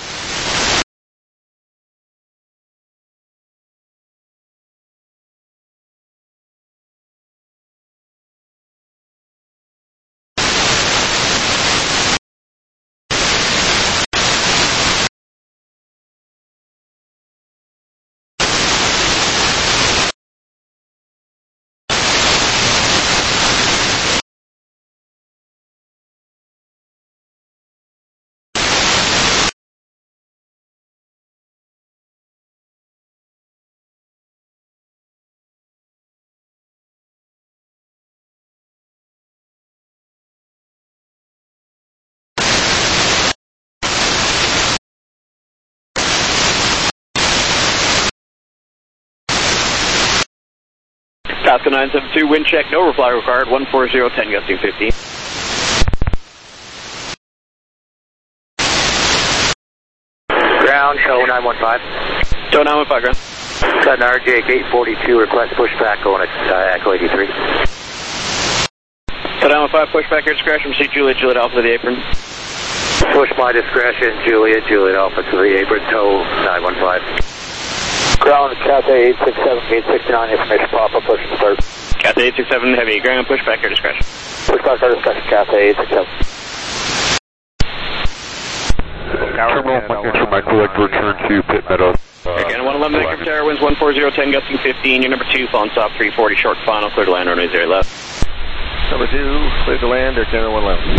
Pasco 972, wind check, no reply required, 140, 10 gusting 15. Ground, show 915. Show 915, ground. Sudden RJ gate 42, request pushback going at Echo 83. So 915, pushback, your discretion, proceed Juliet, Juliet Alpha to the apron. Push my discretion, Juliet, Juliet Alpha to the apron, tow 915. Ground, Cathay 867, gate 69, information pop-up, push and start. Cathay 867, heavy ground, pushback, your discretion. Pushback, our discretion, Cathay 867. Terminal, Mike would like to return to Pit Meadows. Again, 111 Vancouver Tower, winds 140, 10 gusting 15. You're number 2, phone stop 340, short final, clear to land, runway 0 left. Number 2, clear to land, Air Canada 1 left.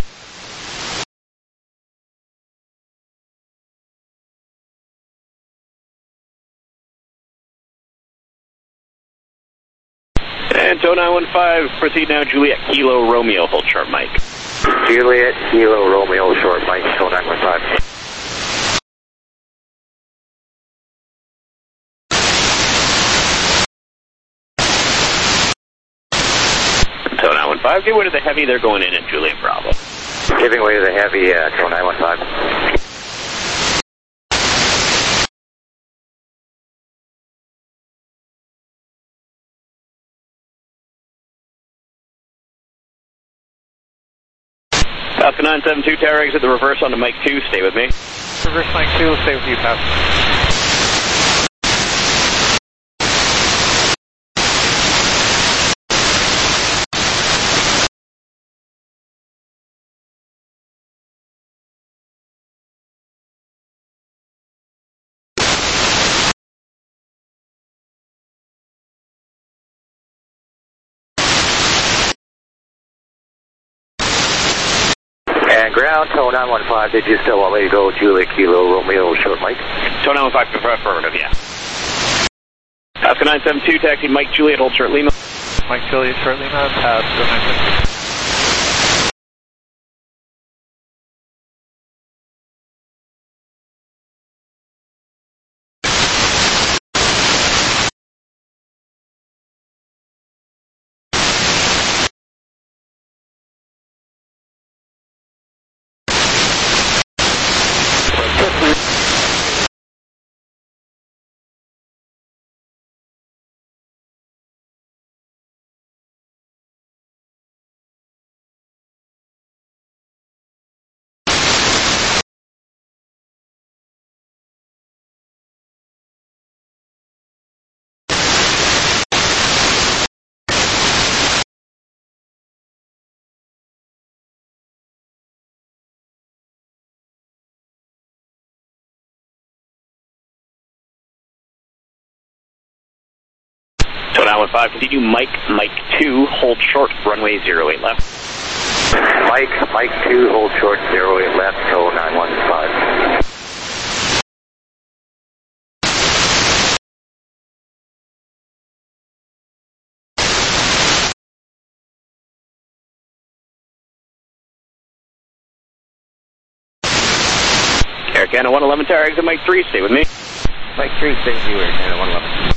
And tow 915, proceed now, Juliet Kilo Romeo, hold short Mike. Juliet Kilo Romeo, short Mike, tow 915. Tow 915, give way to the heavy, they're going in at Juliet Bravo. Giving way to the heavy, tow 915. Pasco 972, tower exit the reverse onto Mike 2, stay with me. Reverse Mike 2, stay with you, Pasco. And ground, tow 915, did you still want me to go Juliet Kilo Romeo, short Mike? Tow 915, affirmative, yeah. Pasco 972, taxi Mike Juliet, hold short Lima. Mike Juliet, short Lima, Pasco 972. 2915, continue Mike 2, hold short, runway 08 left. Mike 2, hold short, 08 left, tow 915. Air Canada 111 tower, exit Mike 3, stay with me. Mike 3, stay with you, Air Canada 111.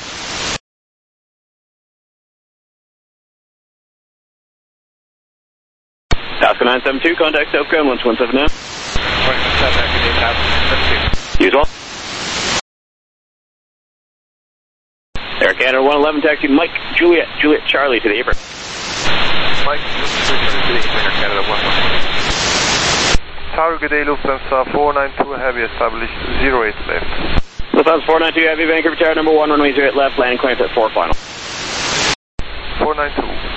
Tasco 972, contact southbound 1179. Use all. Air Canada 111, taxi Mike, Juliet, Charlie to the apron. Mike, return to the apron, Air Canada 111. Tower, good day, Lufthansa 492 Heavy, established 08 left. Lufthansa 492 Heavy, Vancouver Tower number 1, runway 08 left, landing clearance at 4 final. 492.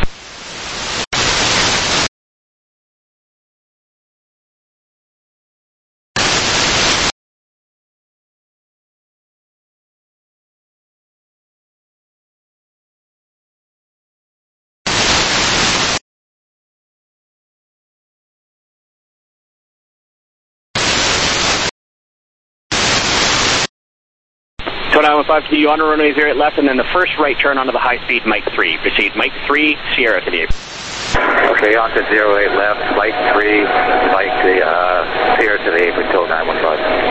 So now 15, continue on runway 08 left, and then the first right turn onto the high-speed Mike 3. Proceed Mike 3, Sierra to the apron. Okay, on to 08 left, Mike 3, Sierra to the apron, tow 915.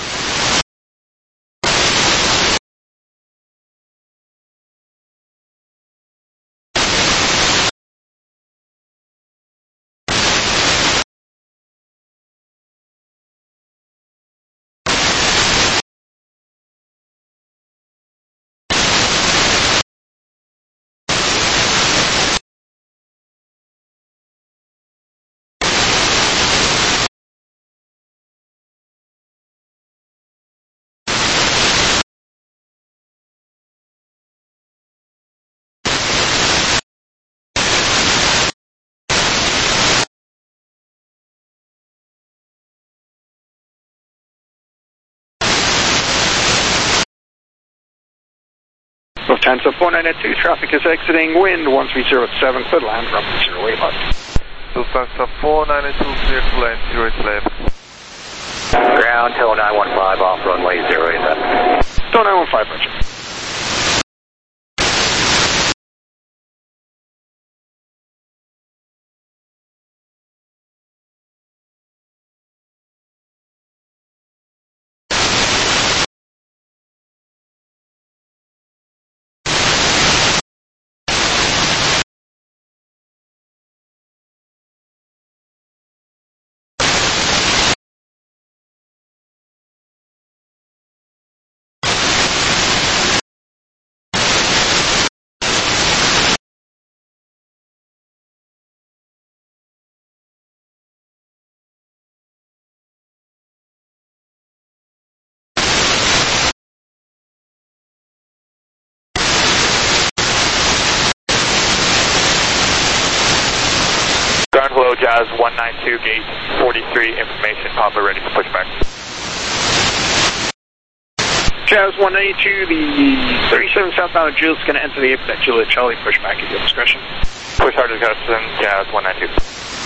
Lufthansa 492, traffic is exiting, wind 1307, clear to land, runway 08 left. Lufthansa 492, clear to land, 08 left. Ground, tow 915, off runway 08 left. Tow 915, Roger. Ground, hello, Jazz 192, gate 43, information, Papa ready for pushback. Jazz 192, the 37 southbound Jules is going to enter the apron at Juliet Charlie, pushback at your discretion. Push hard discussion, Jazz 192.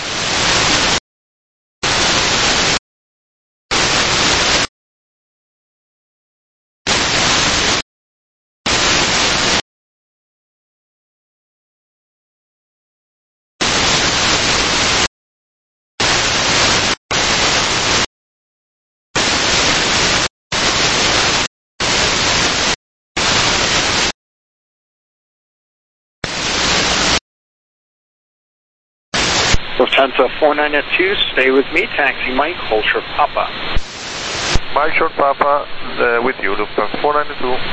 Lufthansa 492, stay with me, taxi Mike, hold short Papa. Mike short Papa, with you, Lufthansa 492.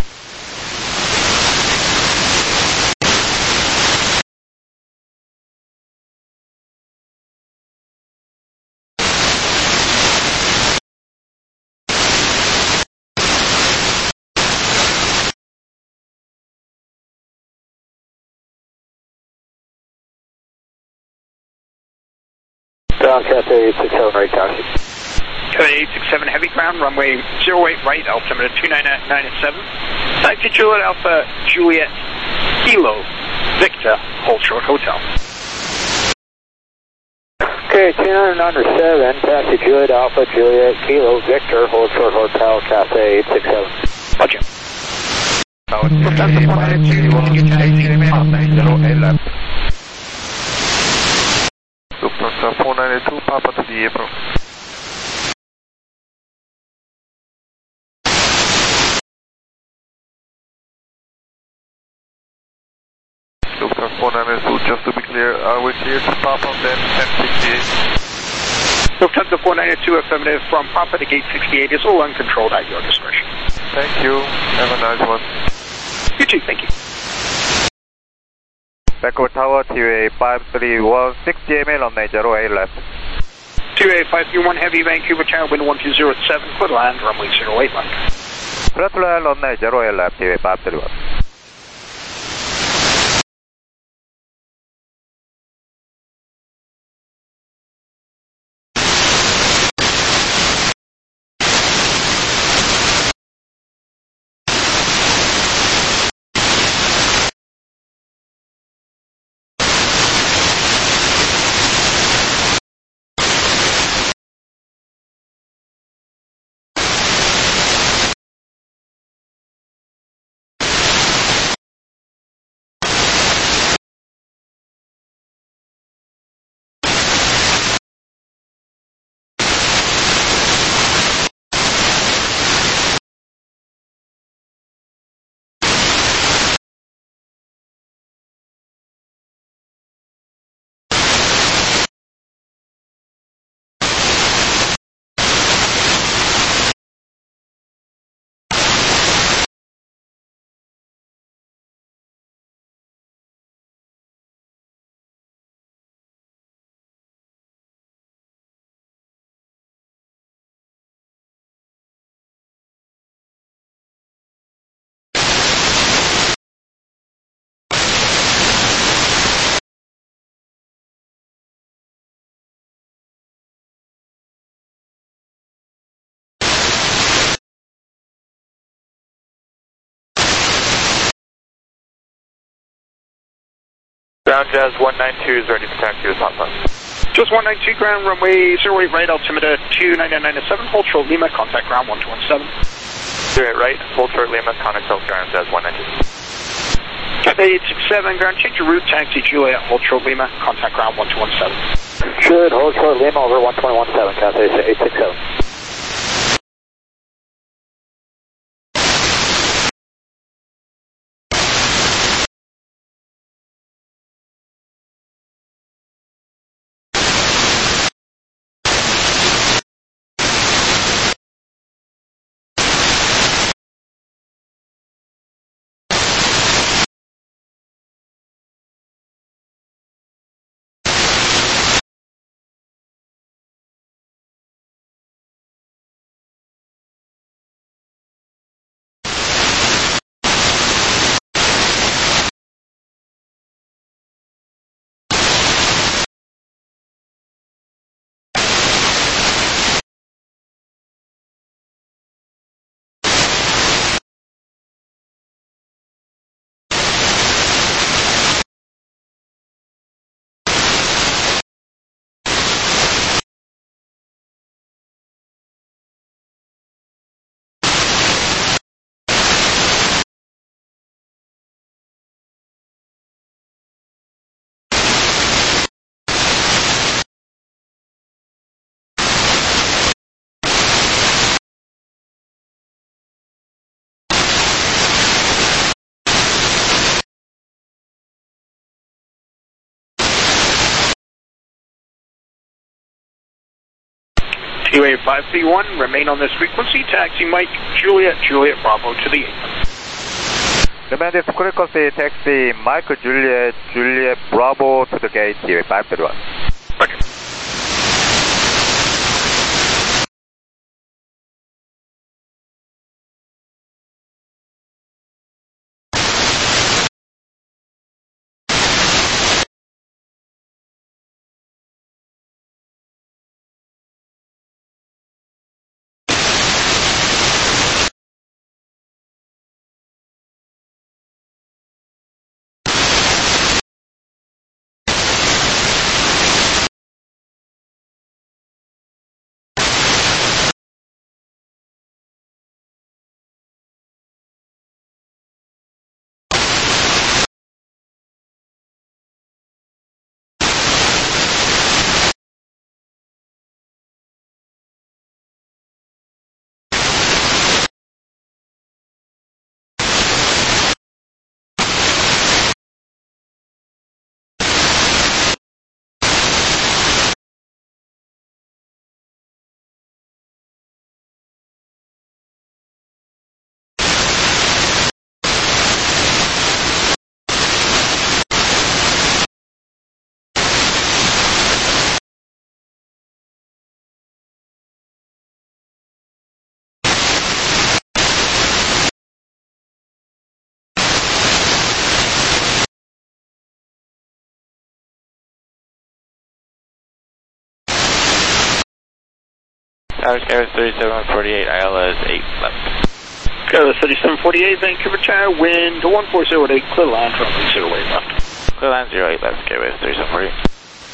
Ground, Cathay 867, right taxi. Cathay 867, heavy ground, runway 08 right, altimeter 299 at 7. Taxi Juliet Alpha, Juliet Kilo, Victor, hold short, hotel. Okay, 200 under 7, taxi Juliet Alpha, Juliet, Kilo, Victor, hold short, hotel, Cathay 867. Roger. Lufthansa 492, you want to get taxi to Papa 90 left. Lufthansa 492, Papa to the April. Lufthansa 492, just to be clear, are we clear to Papa then 1068? Lufthansa 492, affirmative, from Papa to gate 68 is all uncontrolled at your discretion. Thank you, have a nice one. You too, thank you. Vancouver Tower, TUA 531, 60 mil on 808 left. TUA 531 Heavy, Vancouver Tower, wind 1207, clear to land, runway 08 left. Flat to land on 808 left, TUA 531. Ground Jazz 192 is ready for taxi to Papa. Just 192 ground, runway 08 right, altimeter 29997, hold short Lima, contact ground 1217. 08 right, hold short Lima, contact Ground Jazz 192. Cathay 867, ground, change your route, taxi Juliet, hold short Lima, contact ground 1217. Should hold short Lima over 1217, Cathay 867. TUA 531, remain on this frequency, taxi Mike, Juliet, Juliet Bravo to the 8. Remain this frequency, taxi Mike, Juliet, Juliet Bravo to the gate, TUA 531. Okay. Tower Skywards 3748, ILS 8 left. Skywards 3748, Vancouver Tower, wind 1408, clear line from 08 left. Clear line 08 left, Skywards 3748.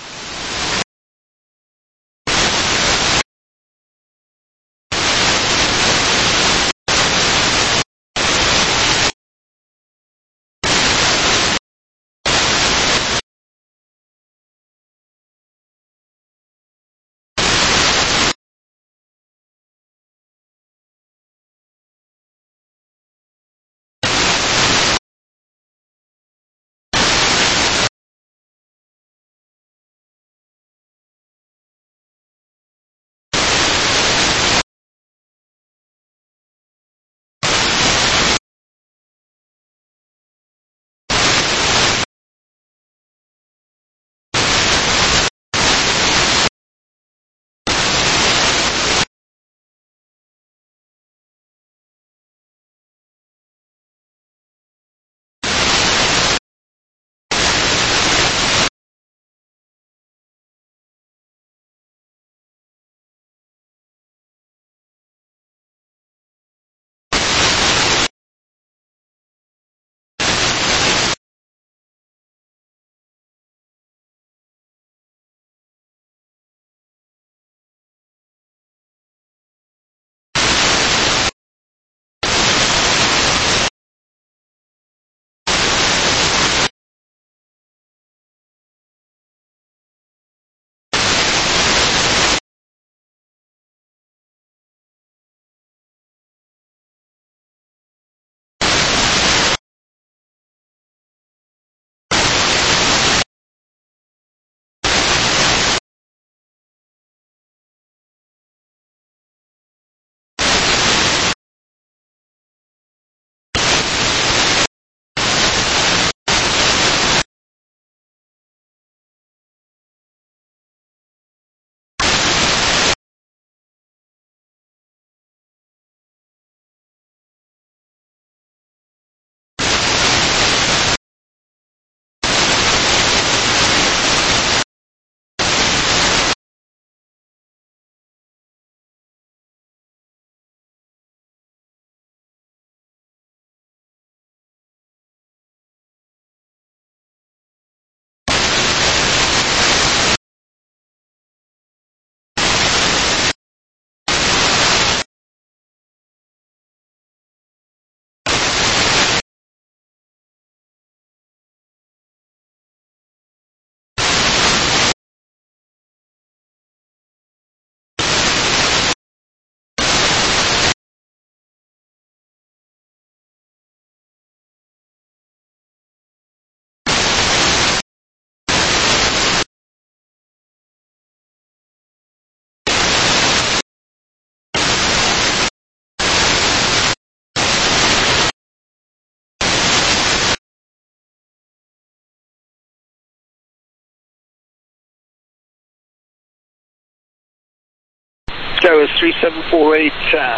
Skywards 3748,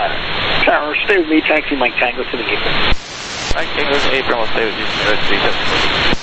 Tower, stay with me, taxi Mike Tango to the apron. Mike Tango to the apron, will stay with you, Skywards 3748.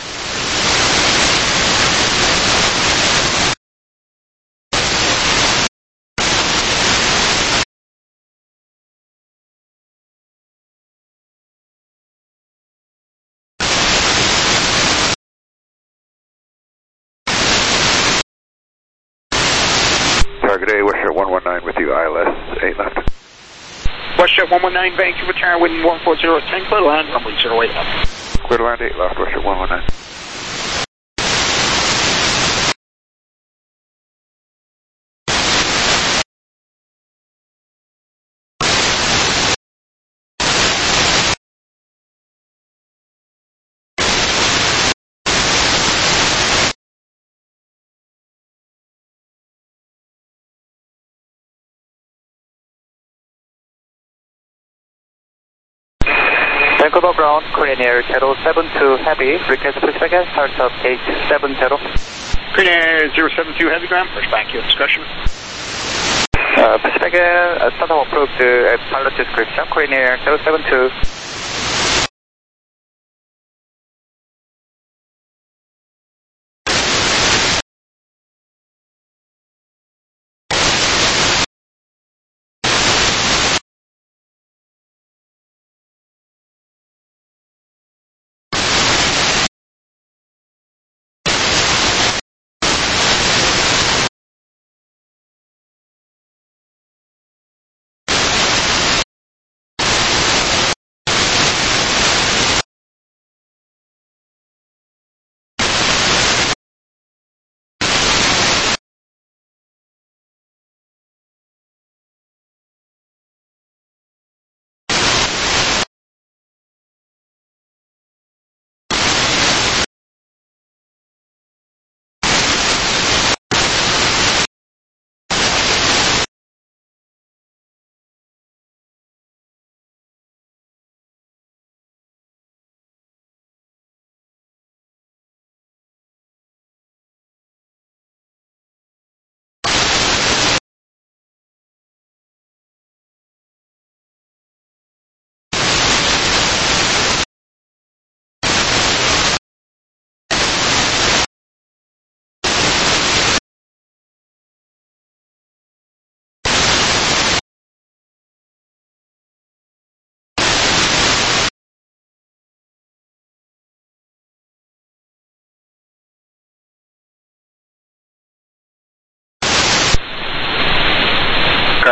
Target A, WestJet 119 with you, ILS 8 left. WestJet 119, Vancouver Tower, wind 14010, clear line, runway 08 left. Clear line 8 left, WestJet 119. Vancouver ground, Korean Air 072 Heavy, request pushback, start of 870. Korean Air 072 Heavy ground, pushback, your discretion. Pushback, start of approved pilot description, Korean Air 072.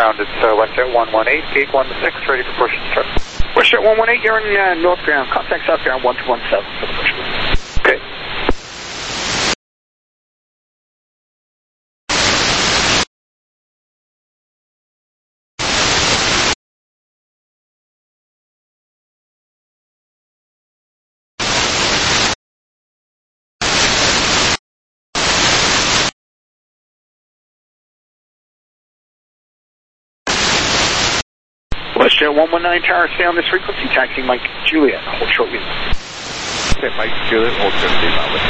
ground, it's WestJet 118, gate 16, ready for push and start. WestJet 118, you're in north ground. Contact south ground 1217 for the push. Okay. WestJet 119 tower, stay on this frequency. Taxi Mike Juliet, hold short lead. Okay, Mike Juliet, hold short lead now with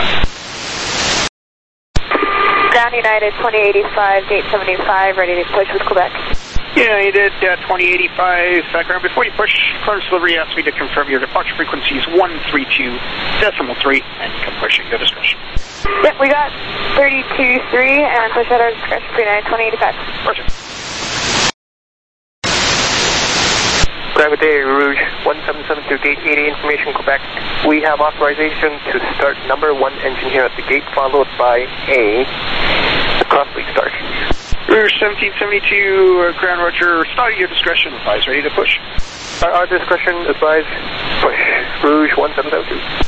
Ground United 2085, gate 75, ready to push with Quebec. United 2085, background. Before you push, clearance delivery asked me to confirm your departure frequency is 132.3, and you can push at your discretion. Yep, we got 32.3 and push at our discretion, 2085. Roger. Gravité Rouge 1772, gate 80, information Quebec. We have authorization to start number 1 engine here at the gate, followed by a crosslead start. Rouge 1772, ground Roger, start at your discretion, advise ready to push. Our discretion, advise, push. Rouge 1772.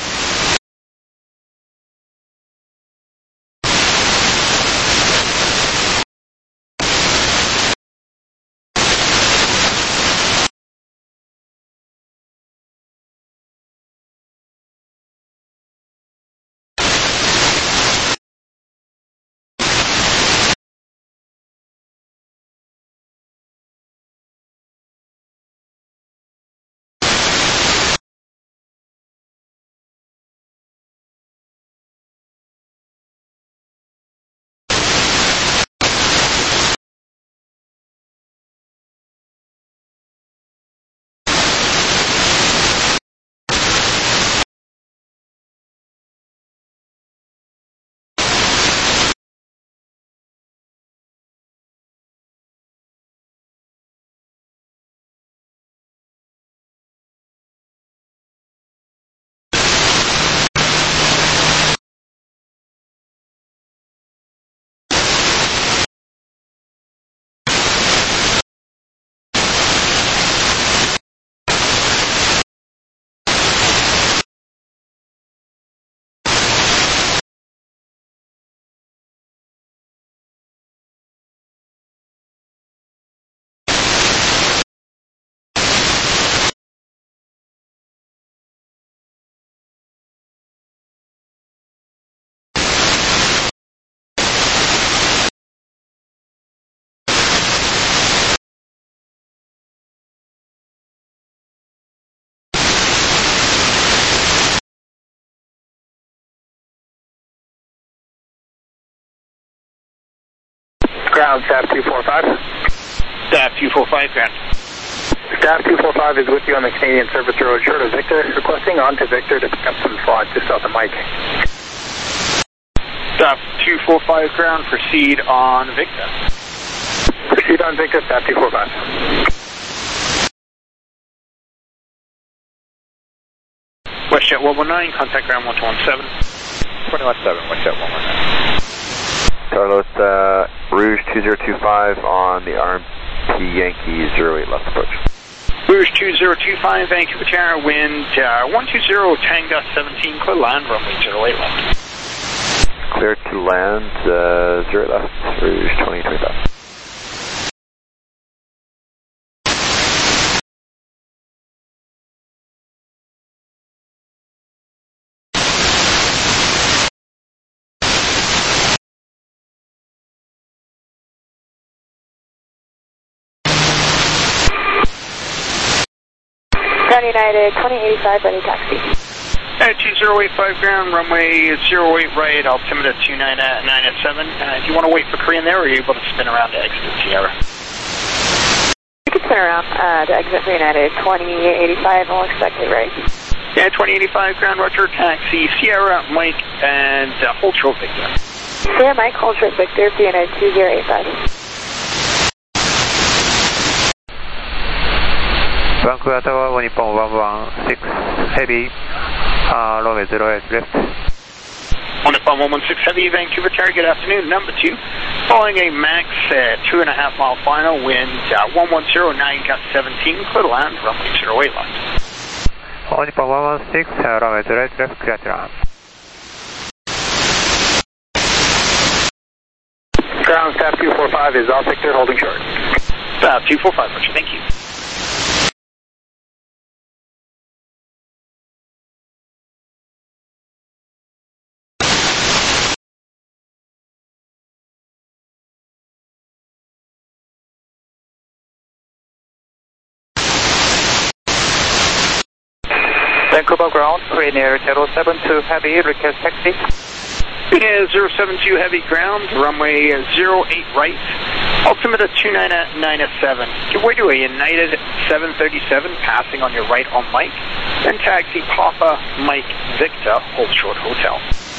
Ground, staff 245. Staff 245, ground. Staff 245 is with you on the Canadian Service Road, short of Victor, requesting on to Victor to pick up some slots just south of Mike. Staff 245, ground, proceed on Victor. Proceed on Victor, staff 245. WestJet 119, contact ground 1217. 217, WestJet 119. Carlos, Rouge 2025 on the RMP Yankee 08 left approach. Rouge 2025, Vancouver Tower, wind 120, Tango 17, clear land, runway 08 left. Clear to land, 08 left, Rouge 2025. Ground United 2085, ready taxi. 2085 ground, runway 08 right, altimeter 29 at 7. If you want to wait for Korean there, or are you able to spin around to exit Sierra? You can spin around to exit United 2085, all expected, right? Yeah, 2085 ground, Roger, taxi, Sierra, Mike, and hold short Victor. Sierra, Mike, hold short Victor, United 2085. Vancouver Tower, Nippon 116, heavy, runway 08 left. On the 116 Heavy, Vancouver Terry, good afternoon. Number 2, following a max 2.5 mile final, wind 1109, got 17, clear to land, runway 08 left. On the 116, runway 08 left, clear to land. Ground staff 245 is off Victor, holding short. Staff 245, Roger, thank you. Vancouver ground, Korean Air 072 Heavy, request taxi. Korean Air 072 Heavy ground, runway 08 right, altimeter 29997. Give way to a United 737 passing on your right on Mike, then taxi Papa Mike Victor, hold short hotel.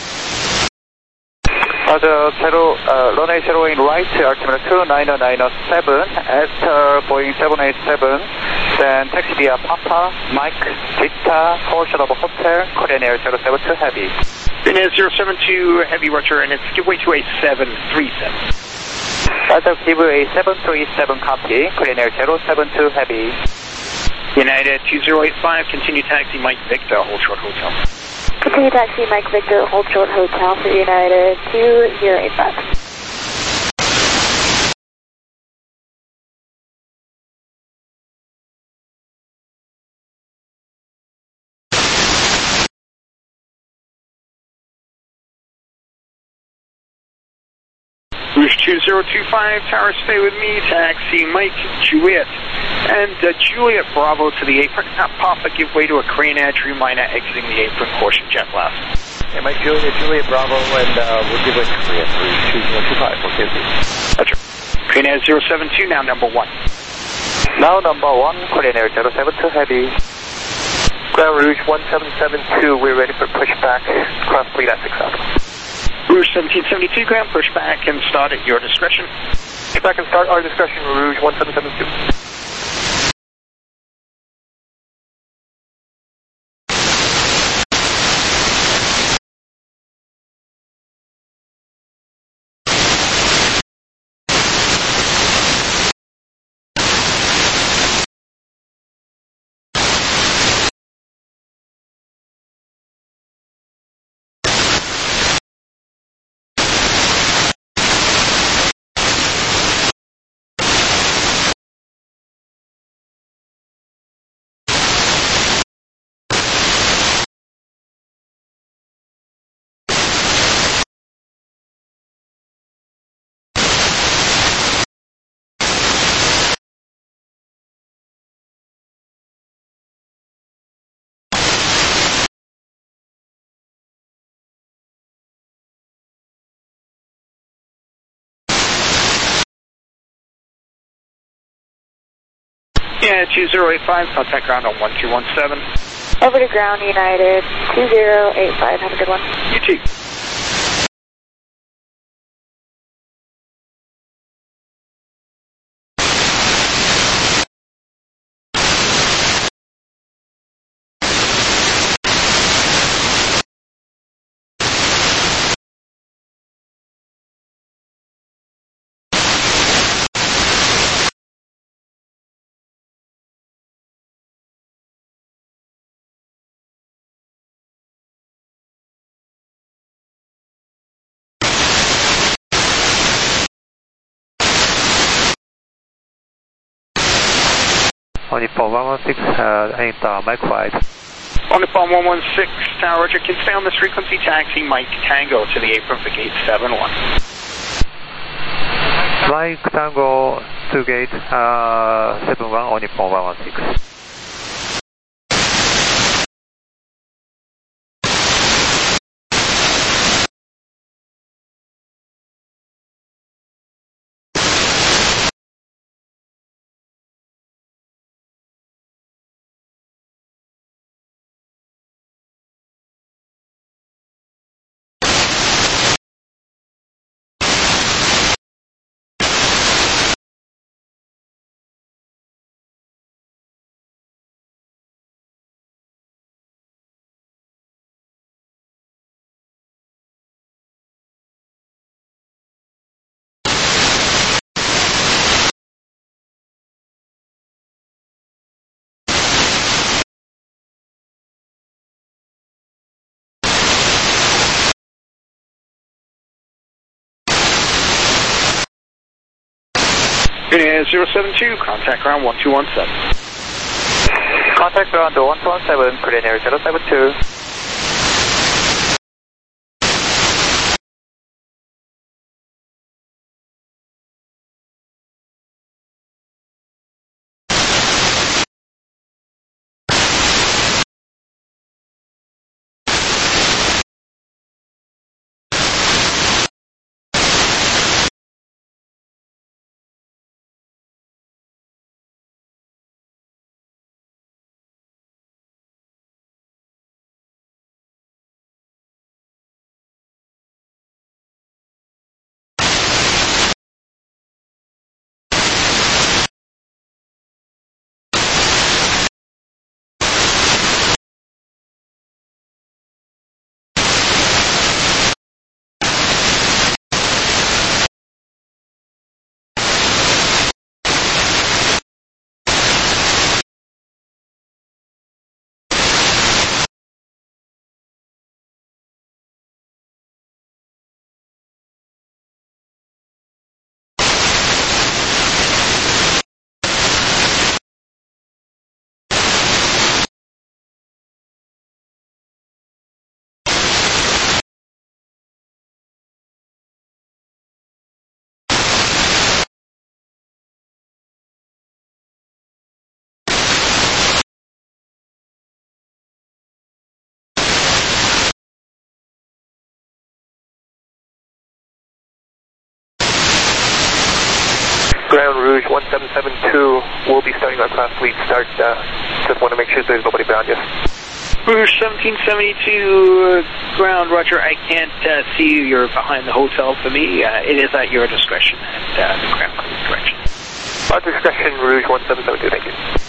Runway 08 right, altimeter 29997, after Boeing 787, then taxi via Papa, Mike, Victor, hold short of hotel, Korean Air 072 Heavy. Korean Air 072 Heavy, Roger, and it's give way to a 737. Give a 737 copy, Korean Air 072 Heavy. United 2085, continue taxi Mike Victor, hold short hotel. Continue taxi Mike Victor, hold short hotel for United 2085. Rouge 2025, tower stay with me, taxi Mike Juliet. And Juliet Bravo to the apron. Papa, give way to a Korean Air Dreamliner exiting the apron, caution jet blast. Yeah, Mike Juliet Bravo, and we'll give way to Korean Rouge 2025, okay. Roger. Korean Air 072, now number 1. Now number 1, Korean Air 072 Heavy. Ground Rouge 1772, we're ready for pushback, cross 3.6 Rouge 1772, ground pushback and start at your discretion. Pushback and start our discretion, Rouge 1772. Yeah, 2085, contact ground on 1217. Over to ground, United 2085, have a good one. You too. On the 116, and Mike 5. On the 116, Tower Roger, can stay on this frequency, taxi Mike Tango to the apron for gate 71. Mike Tango to gate 71 on the 116. Unit 072, contact ground 1217. Contact ground 1217, clear Air 072. Ground Rouge 1772, we'll be starting our class lead start. Just want to make sure there's nobody behind you. Rouge 1772, ground, roger. I can't see you. You're behind the hotel for me. It is at your discretion and the ground crew direction. Our discretion, Rouge 1772, thank you.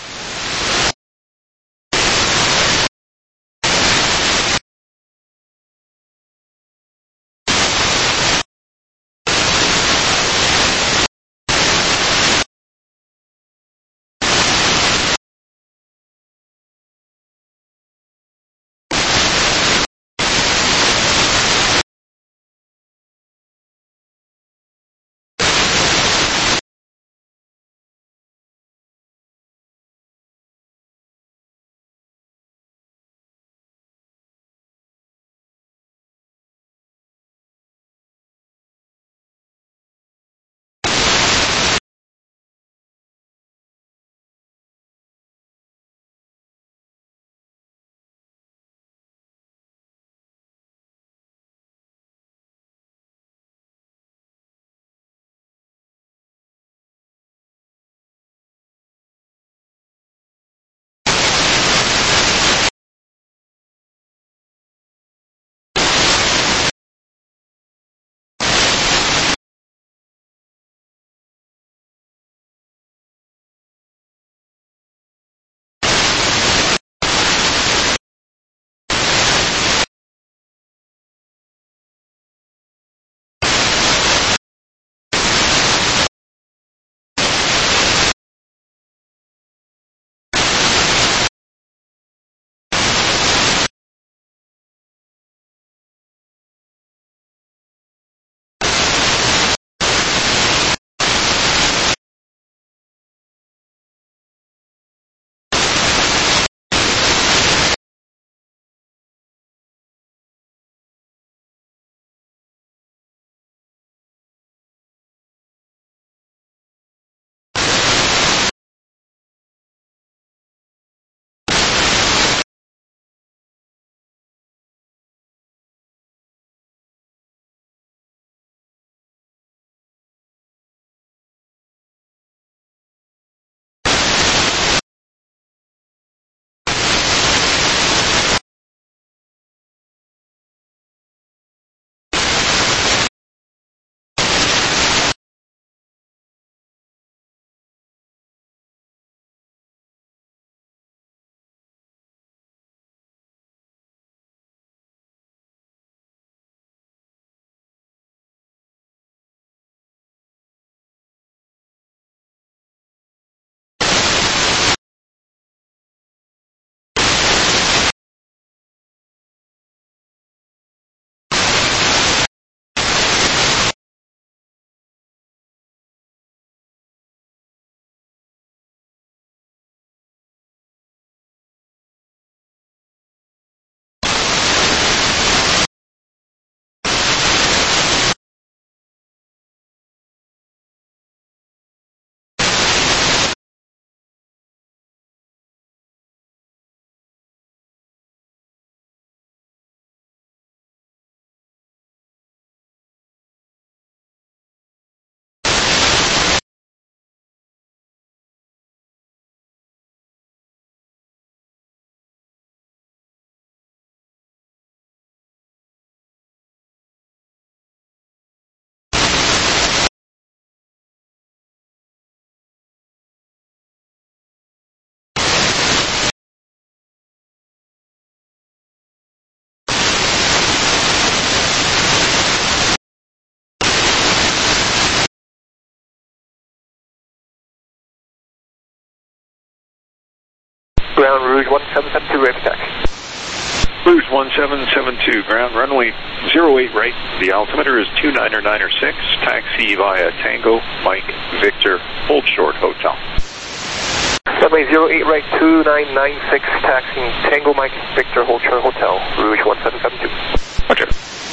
Ground Rouge 1772, ready for taxi. Rouge 1772, ground runway 08 right. The altimeter is 29906. Taxi via Tango, Mike, Victor, Hold Short Hotel. Runway 08 right, 2996, taxiing Tango, Mike, Victor, Hold Short Hotel, Rouge 1772. Roger.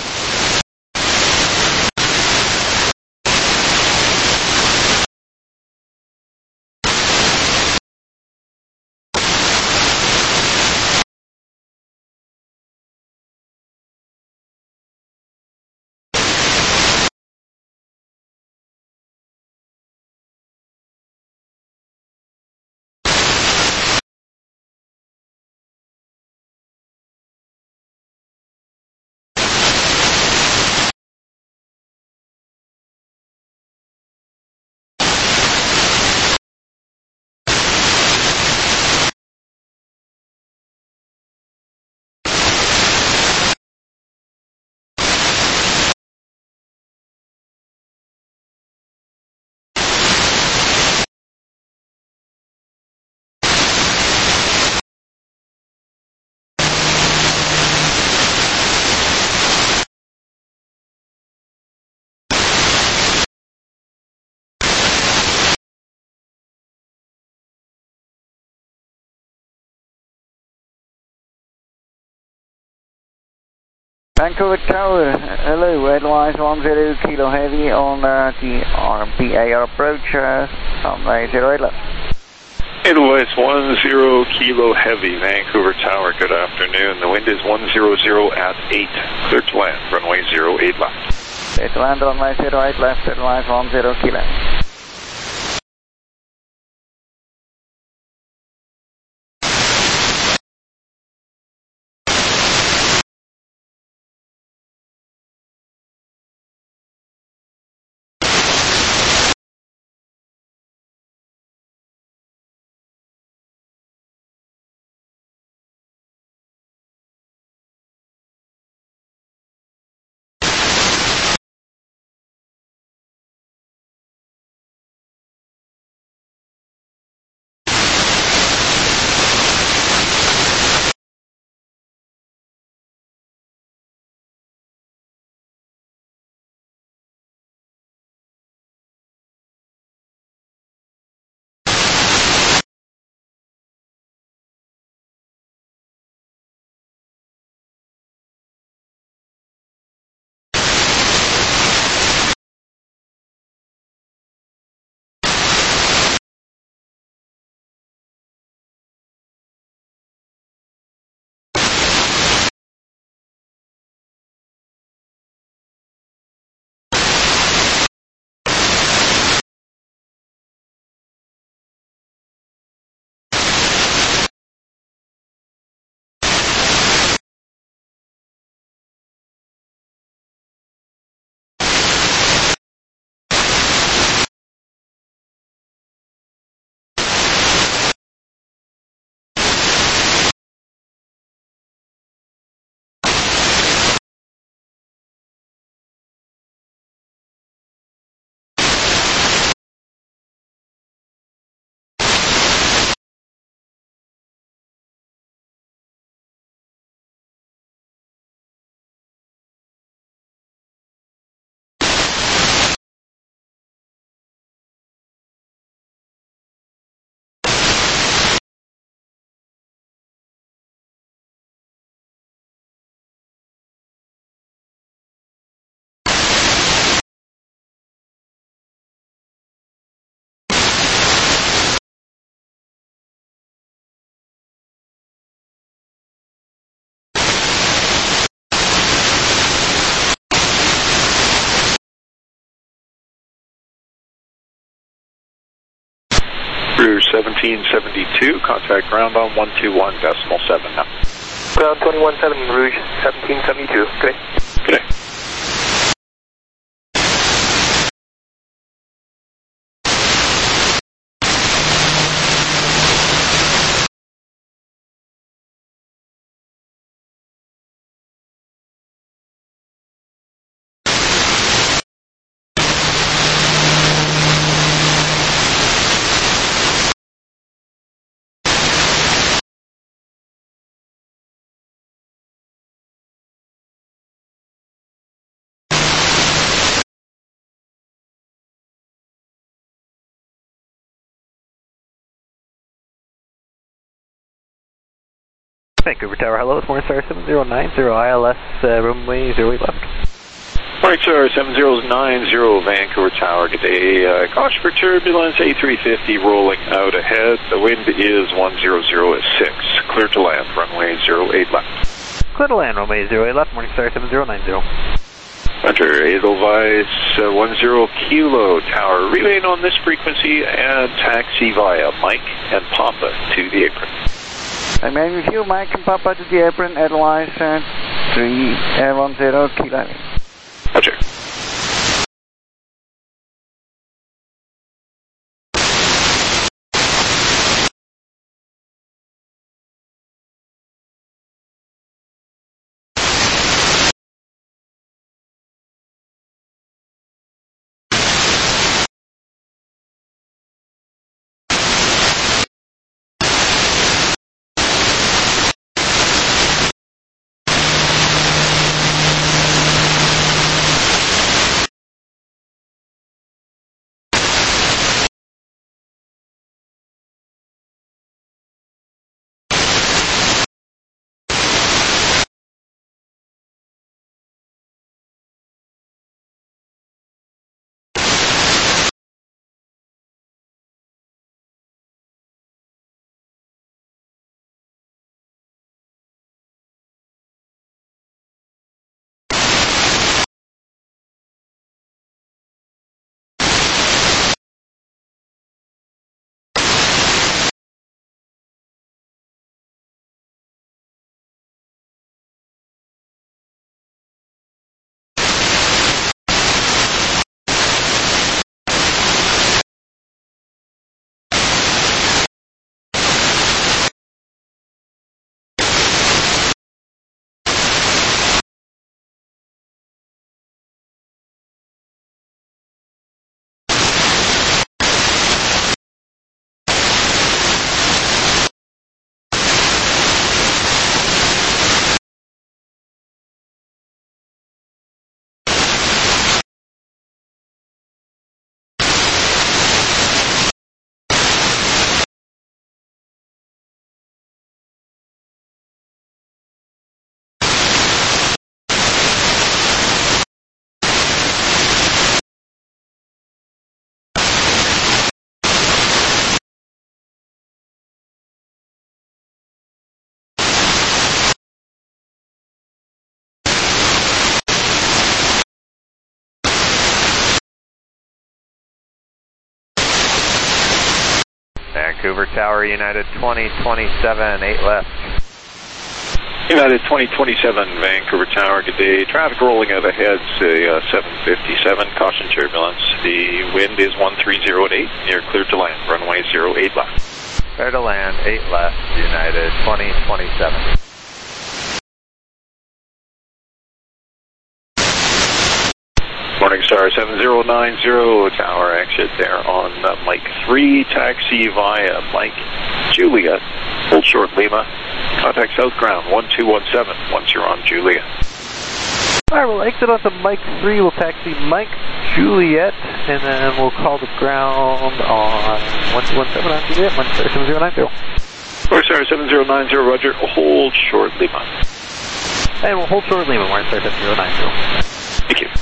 Vancouver Tower, hello, advise 10 Kilo Heavy on the RPA approach, runway 08 left. Advice 10 Kilo Heavy, Vancouver Tower, good afternoon. The wind is 100 at 8. Clear to land, runway 08 left. Clear to land, runway 08 left, advice 10 Kilo. Rouge 1772, contact ground on 121.7 now. Ground 217, Rouge 1772, good day. Good day. Vancouver Tower, hello, it's Morningstar 7090 ILS, runway 08 left. Morningstar 7090 Vancouver Tower, good day. Caution for turbulence, A350 rolling out ahead. The wind is 100 at 6. Clear to land, runway 08 left. Clear to land, runway 08 left, Morningstar 7090. Roger, Edelweiss 10 Kilo Tower, remain on this frequency and taxi via Mike and Papa to the apron. Remain with you, Mike and Papa to the apron, Edelweiss 310 Kilo. Roger. Vancouver Tower, United 2027, 8 left. United 2027, Vancouver Tower, good day. Traffic rolling out ahead, say 757, caution turbulence. The wind is 130 at 8. You're cleared to land, runway 08 left. Clear to land, 8 left, United 2027. Morningstar 7090, tower exit there on Mike 3, taxi via Mike Juliet, hold short Lima, contact South Ground 1217 once you're on Juliet. Alright, we'll exit onto Mike 3, we'll taxi Mike Juliet, and then we'll call the ground on 1217 on Juliet, Morningstar 7090. Morningstar 7090, roger, hold short Lima. And we'll hold short Lima, Morningstar 7090. Thank you.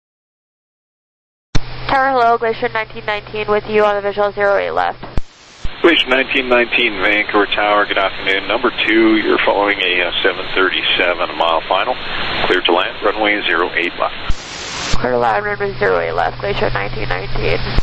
Tower, hello, Glacier 1919 with you on the visual 08 left. Station 1919 Vancouver Tower, good afternoon. Number 2, you're following a 737, a mile final. Clear to land, runway 08 left. Clear to land, runway 08 left, Glacier 1919.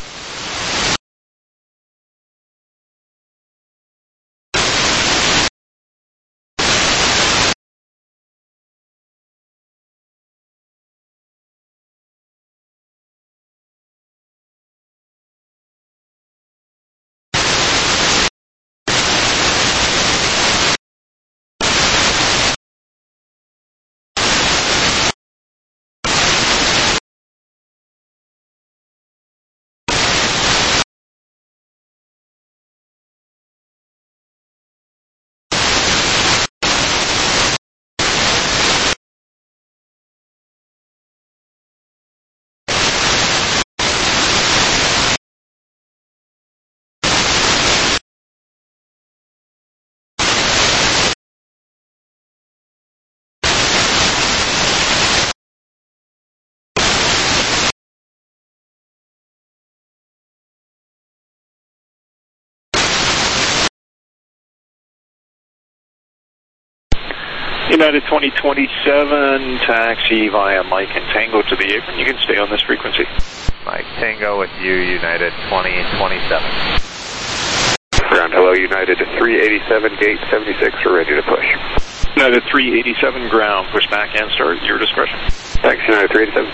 United 2027, taxi via Mike and Tango to the apron. You can stay on this frequency. Mike Tango with you, United 2027. Ground, hello, United 387, gate 76, we're ready to push. United 387, ground, push back and start, your discretion. Thanks, United 387.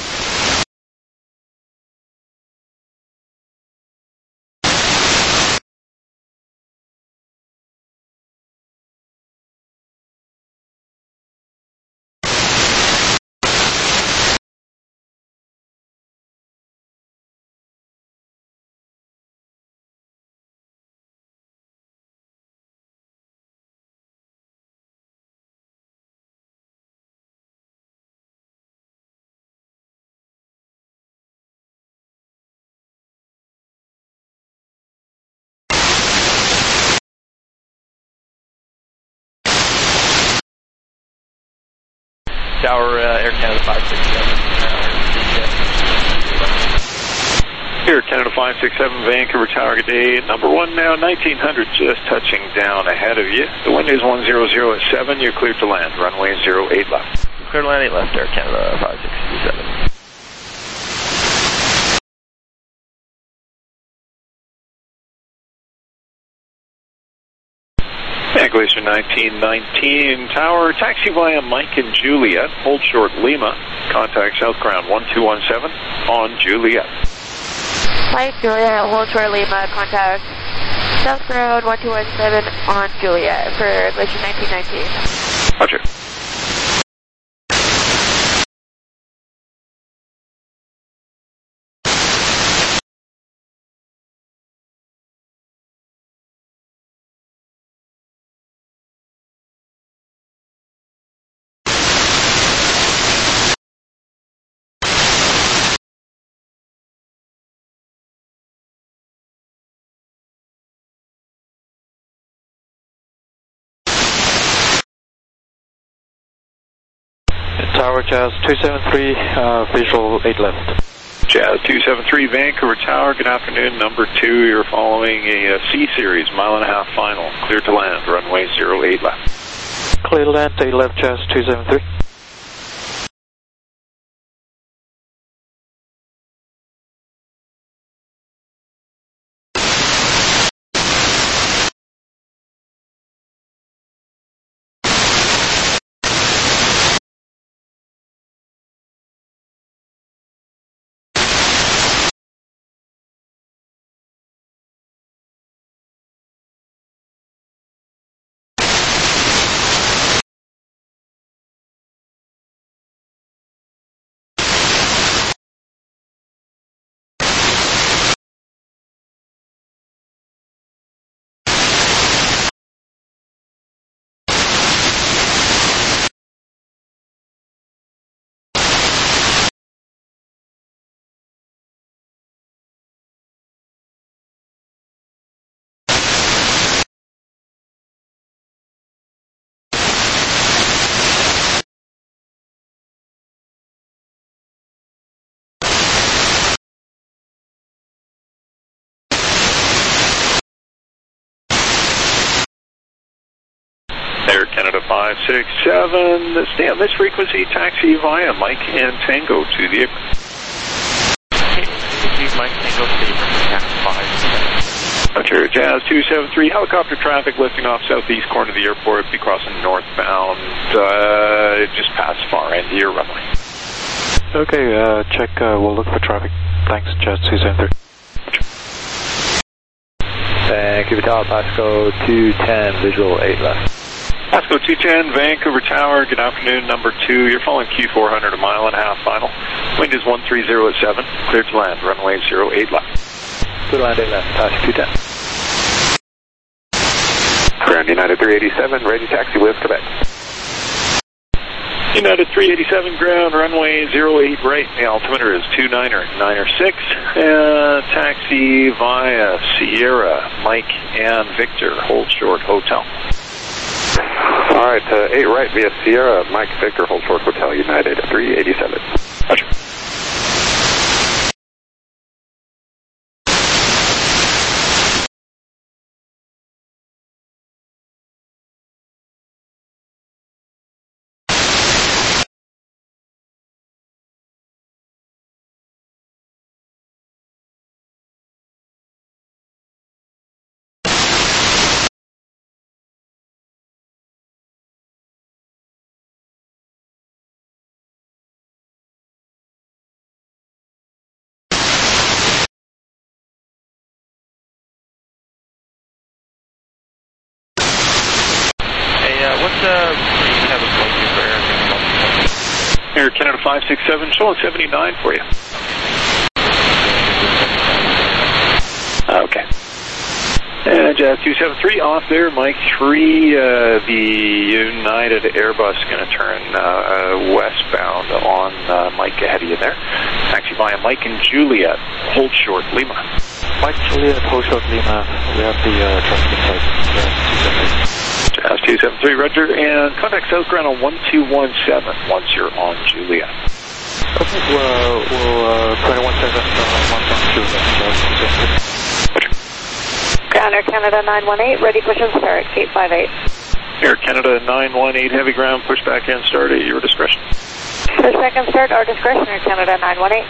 Tower, Air Canada 567. Air Canada 567, Vancouver Tower, good day. Number 1 now, 1900, just touching down ahead of you. The wind is 100 at 7, you're cleared to land. Runway 08 left. Clear to land 8 left, Air Canada 567. Glacier 1919 Tower, taxi via Mike and Juliet, hold short Lima, contact South Ground 1217 on Juliet. Mike, Juliet, hold short Lima, contact South Ground 1217 on Juliet for Glacier 1919. Roger. Tower, Jazz 273, visual 8 left. Jazz 273, Vancouver Tower, good afternoon. Number 2, you're following a C-Series, mile-and-a-half final. Clear to land, runway 08 left. Clear to land, 8 left, Jazz 273. 567. Stay on this frequency, taxi via Mike and Tango to the apron. Mike Tango to the apron, Roger, Jazz 273, helicopter traffic lifting off southeast corner of the airport, be crossing northbound, just past far end of your runway. Okay, check, we'll look for traffic. Thanks, Jazz 273. Thank you, Vital, Pasco 210, visual 8 left. Pasco 210, Vancouver Tower, good afternoon, number 2. You're following Q400, a mile and a half final. Wind is 130 at 7, cleared to land, runway 08 left. Good land 8 left, Pasco 210. Ground United 387, ready taxi with Quebec. United 387 ground, runway 08 right. The altimeter is 2996. Taxi via Sierra, Mike and Victor, hold short hotel. All right, 8 right via Sierra, Mike, Victor, hold short hotel, United 387. Roger. Air Canada 567, showing 79 for you. Okay. Jazz 273 off there, Mike 3. The United Airbus is going to turn westbound on Mike ahead of you there. Taxi via Mike and Juliet, hold short Lima. Mike, Juliet, hold short Lima. We have the traffic inside. Jazz 273, Roger, and contact South Ground on 1217 once you're on Juliet. Okay, we'll 21 seconds on Juliet. Ground Air Canada 918, ready push and start, 858. Air Canada 918, heavy ground, push back and start at your discretion. Push back and start, our discretion, Air Canada 918.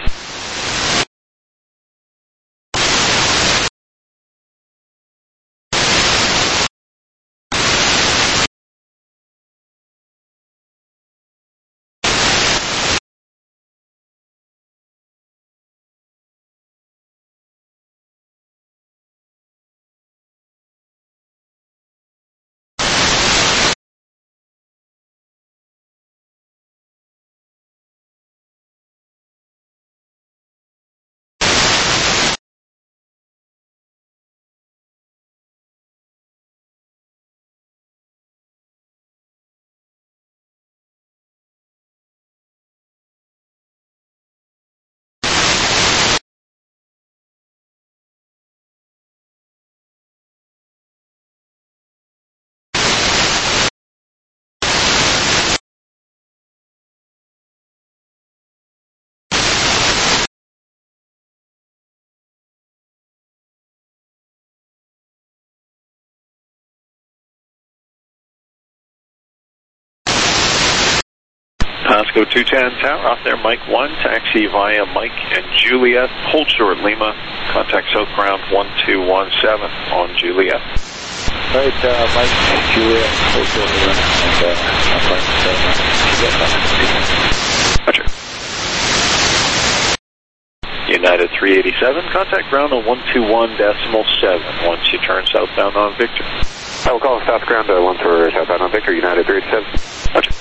Pasco 210 Tower, off there, Mike 1, taxi via Mike and Juliet, hold short Lima, contact South Ground 1217 on Juliet. Right, Mike, Juliet, hold short Lima, and Roger. United 387, contact ground on 121.7 once you turn southbound on Victor. I will call South Ground once we're southbound on Victor, United 387. Roger.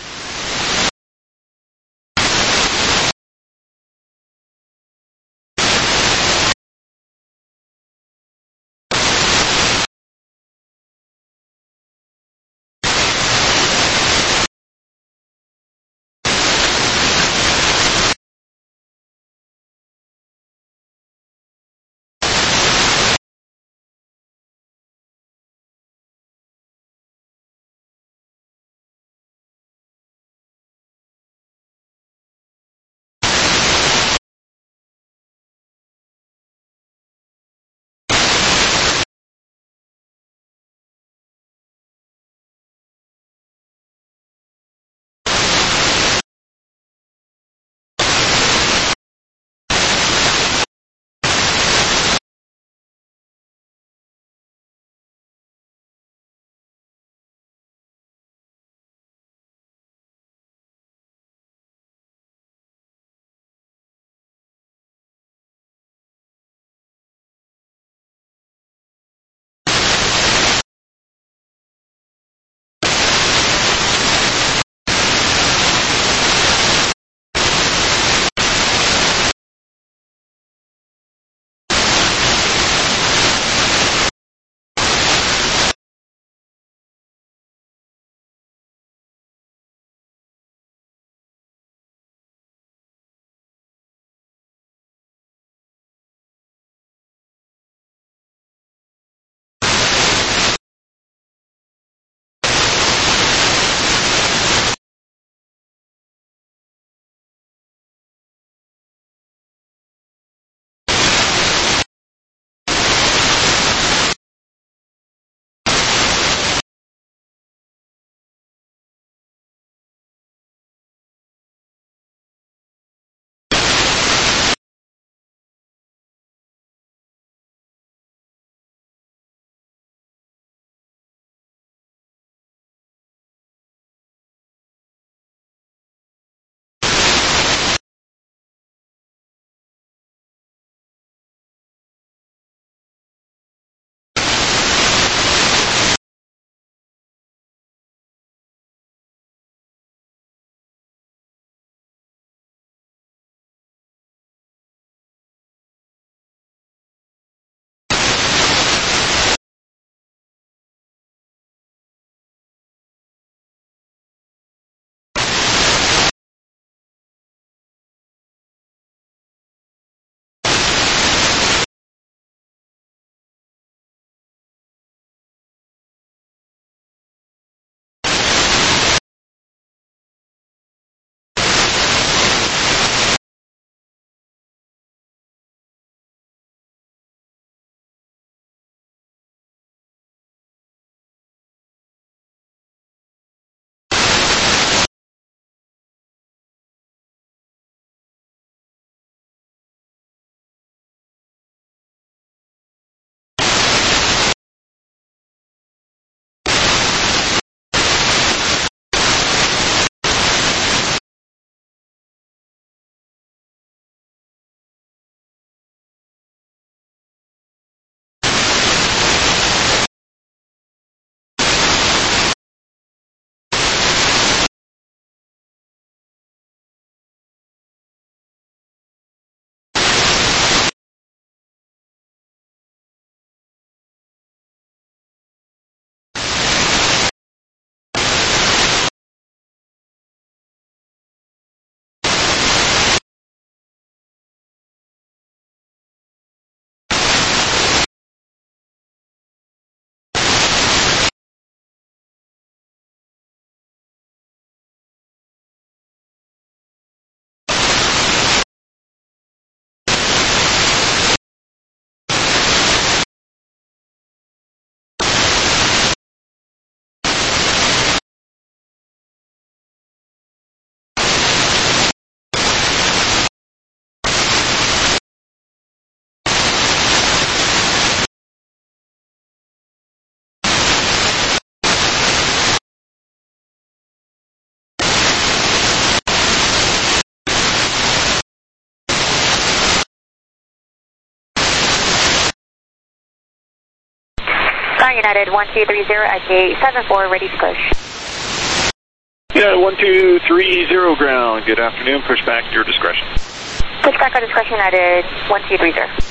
United 1230 at gate 74, ready to push. Yeah, 1230 ground. Good afternoon. Push back at your discretion. Push back on discretion, United 1230.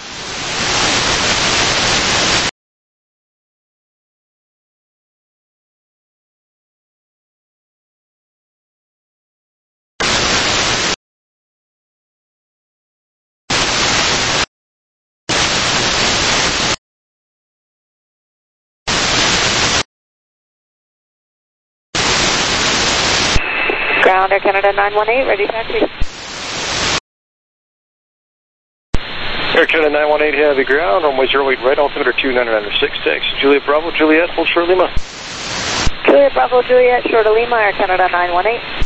Ground Air Canada 918, ready taxi. Air Canada 918 heavy ground, runway 08 right, altimeter 2996, taxi Juliet Bravo, Juliet, hold short Lima. Juliet Bravo, Juliet, short of Lima, Air Canada 918.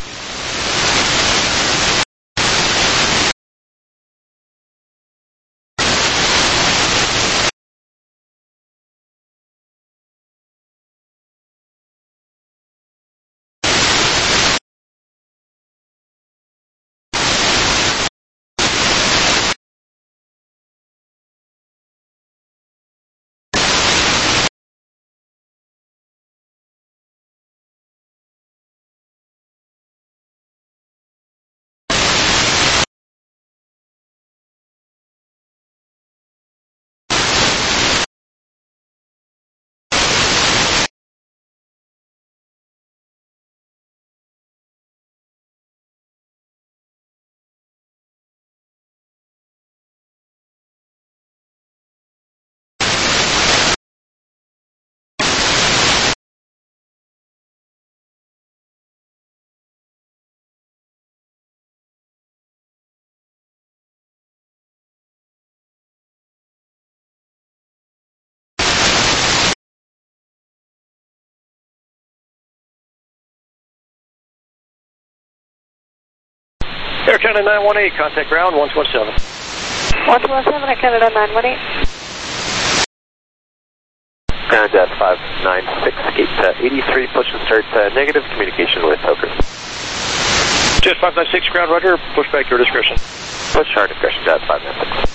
Air Canada 918, contact ground 1217. 1217, Air Canada 918. Ground at 596, gate 83, push and start negative, communication with Oakers. Jet 596, ground roger, push back your discretion. Push our discretion, Jet 596.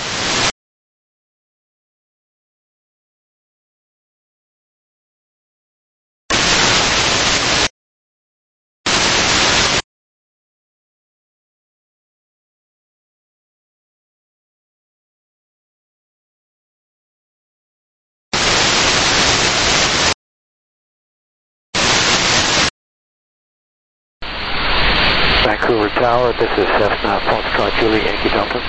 Vancouver Tower, this is Cessna Foxtrot Julie Yankee Delta.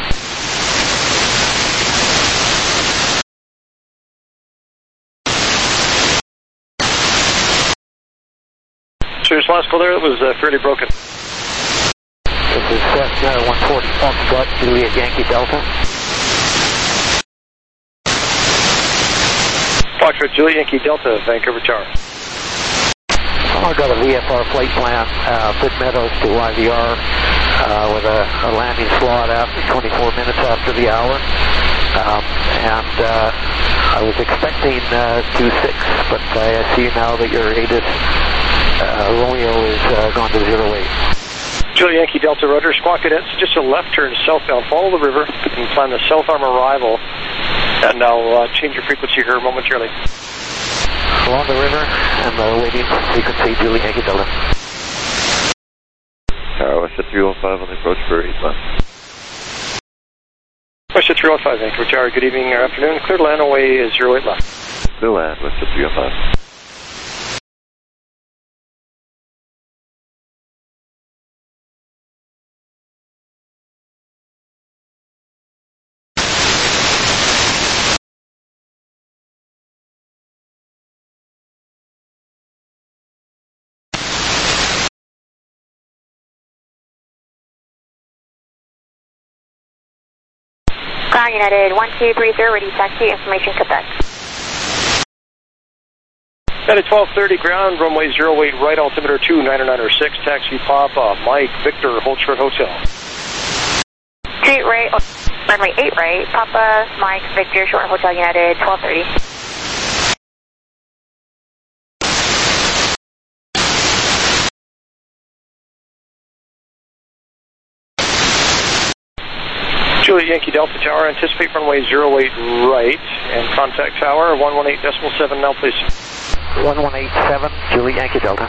Serious last call there, that was fairly broken. This is Cessna 140 Foxtrot Juliet Yankee Delta. Foxtrot Juliet Yankee Delta, Vancouver Tower. I got a VFR flight plan, Pitt Meadows to YVR with a landing slot after 24 minutes after the hour. I was expecting 26, but I see now that your ATIS Romeo is gone to 08. Juliet Yankee Delta Roger, Squawk Cadets, just a left turn southbound, follow the river and find the south arm arrival, and I'll change your frequency here momentarily. Along the river and waiting frequency Julie Yankee Delta. Tower West at 315 on the approach for 8 miles. West at 315, Vancouver Tower, good evening or afternoon. Clear to land away is 08 left. Clear land, West at 315. Ground United 1230, ready taxi, information Quebec. At 1230 ground, runway 08 right, altimeter 2996, taxi Papa, Mike, Victor, hold short hotel. 28 right, runway 8 right, Papa, Mike, Victor, short hotel United 1230. Juliet Yankee Delta Tower, anticipate runway 08 right, and contact tower 118.7 now, please. 1187, Julie Yankee Delta.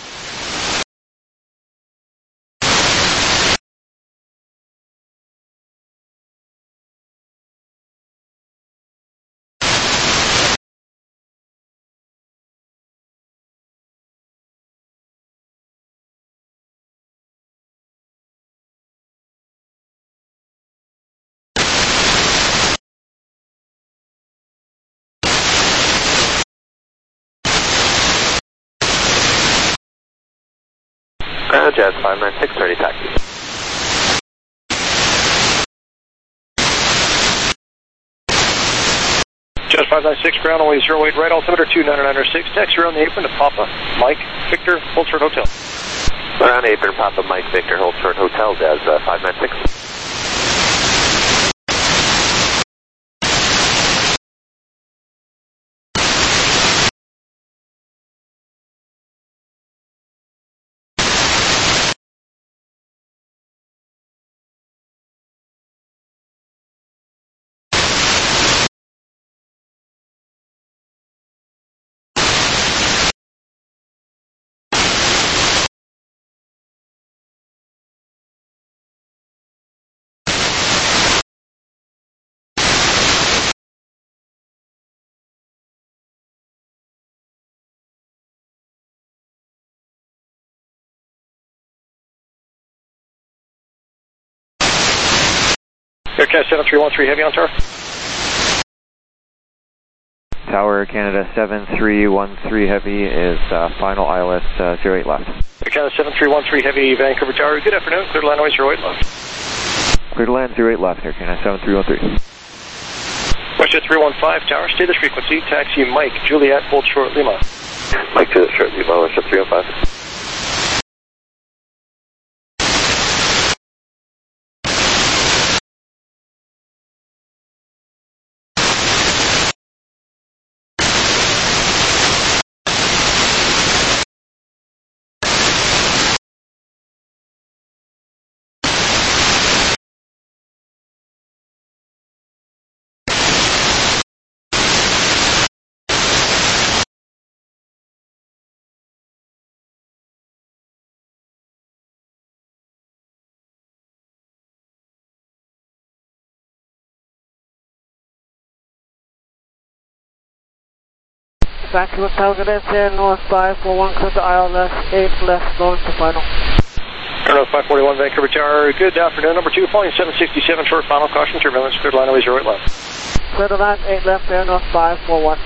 Jazz 59630 taxi. Jazz 596, ground only 08 right, altimeter 29906, taxi around the apron to Papa, Mike, Victor, Hold Short Hotel. Around apron, Papa, Mike, Victor, Hold Short Hotel, Jazz 596. Aircast 7313 heavy on tower. Tower Canada 7313 heavy is final ILS 08 left. Air Canada 7313 heavy, Vancouver Tower. Good afternoon. Clear to land noise 08 left. Clear to land 08 left, Air Canada 7313. Westjet 315 Tower, stay this frequency. Taxi Mike, Juliet, Hold Short Lima. Mike, Juliet, Short Lima, Westjet 315. Vancouver Tower, good afternoon, North 541, clear to ILS 8 left, going to final. North 541, Vancouver Tower, good afternoon. Number 2, flying 767, short final, caution, turbulence, clear to land, 08 left. Clear to land 8 left, there, North 541.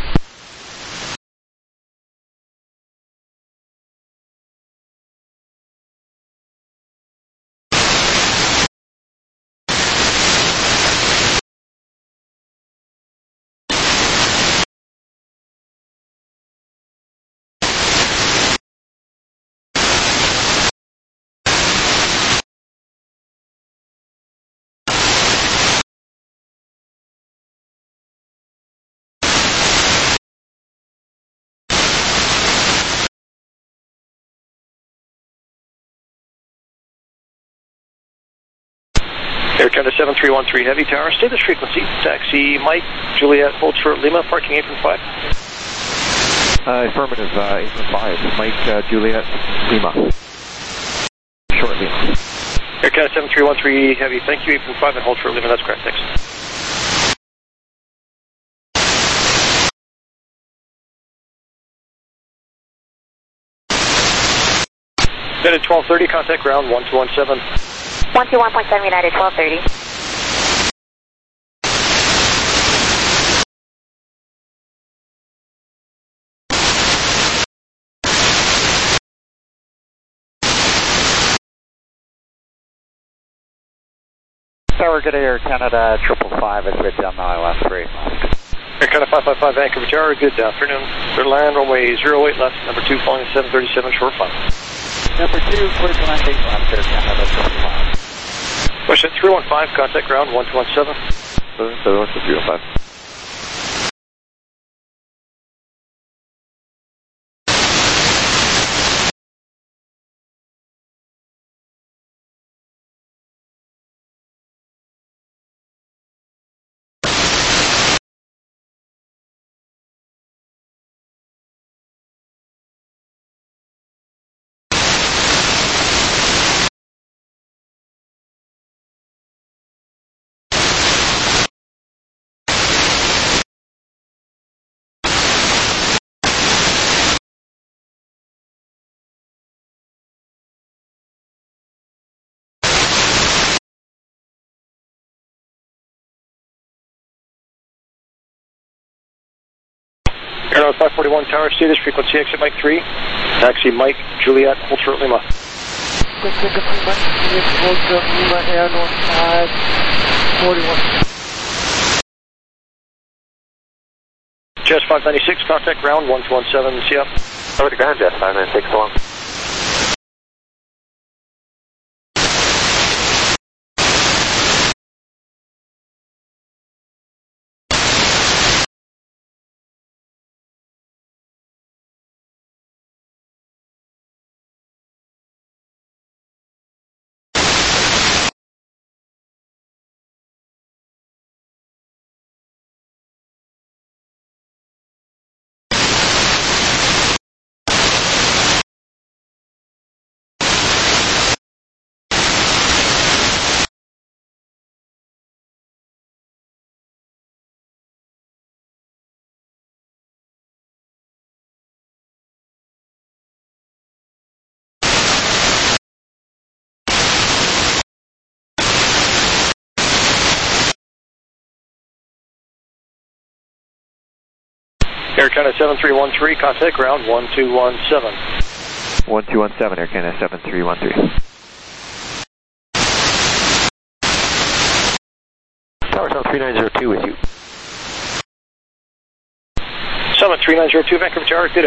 Air Canada 7313 heavy tower, stay this frequency. Taxi Mike, Juliet, Hold Short Lima, parking apron 5. Affirmative, apron 5, Mike, Juliet, Lima. Short Lima. Air Canada 7313 heavy, thank you, apron 5 and Hold Short Lima, that's correct, thanks. United 1230, contact ground 1217. 121.7 United 1230. Tower, good Air Canada 555, it's with you on the ILS 3 left. Air Canada 555, Vancouver Tower, good afternoon. Clear to land, runway 08 left, number 2, flying 737, short final. Number 2, clear to land 8 left, Air Canada 555. Westjet 315, contact ground 1217. 315. Air 541 Tower, stay this frequency, exit Mike 3. Taxi Mike, Juliet, hold short Lima. Lima, Air North 541. Jess 596, contact ground 1217 CF. Over to ground, Jess 596, along. Air China 7313, contact ground 1217. 1217, Air Canada 7313. Tower South 3902 with you. Summit 3902, Vancouver Tower, good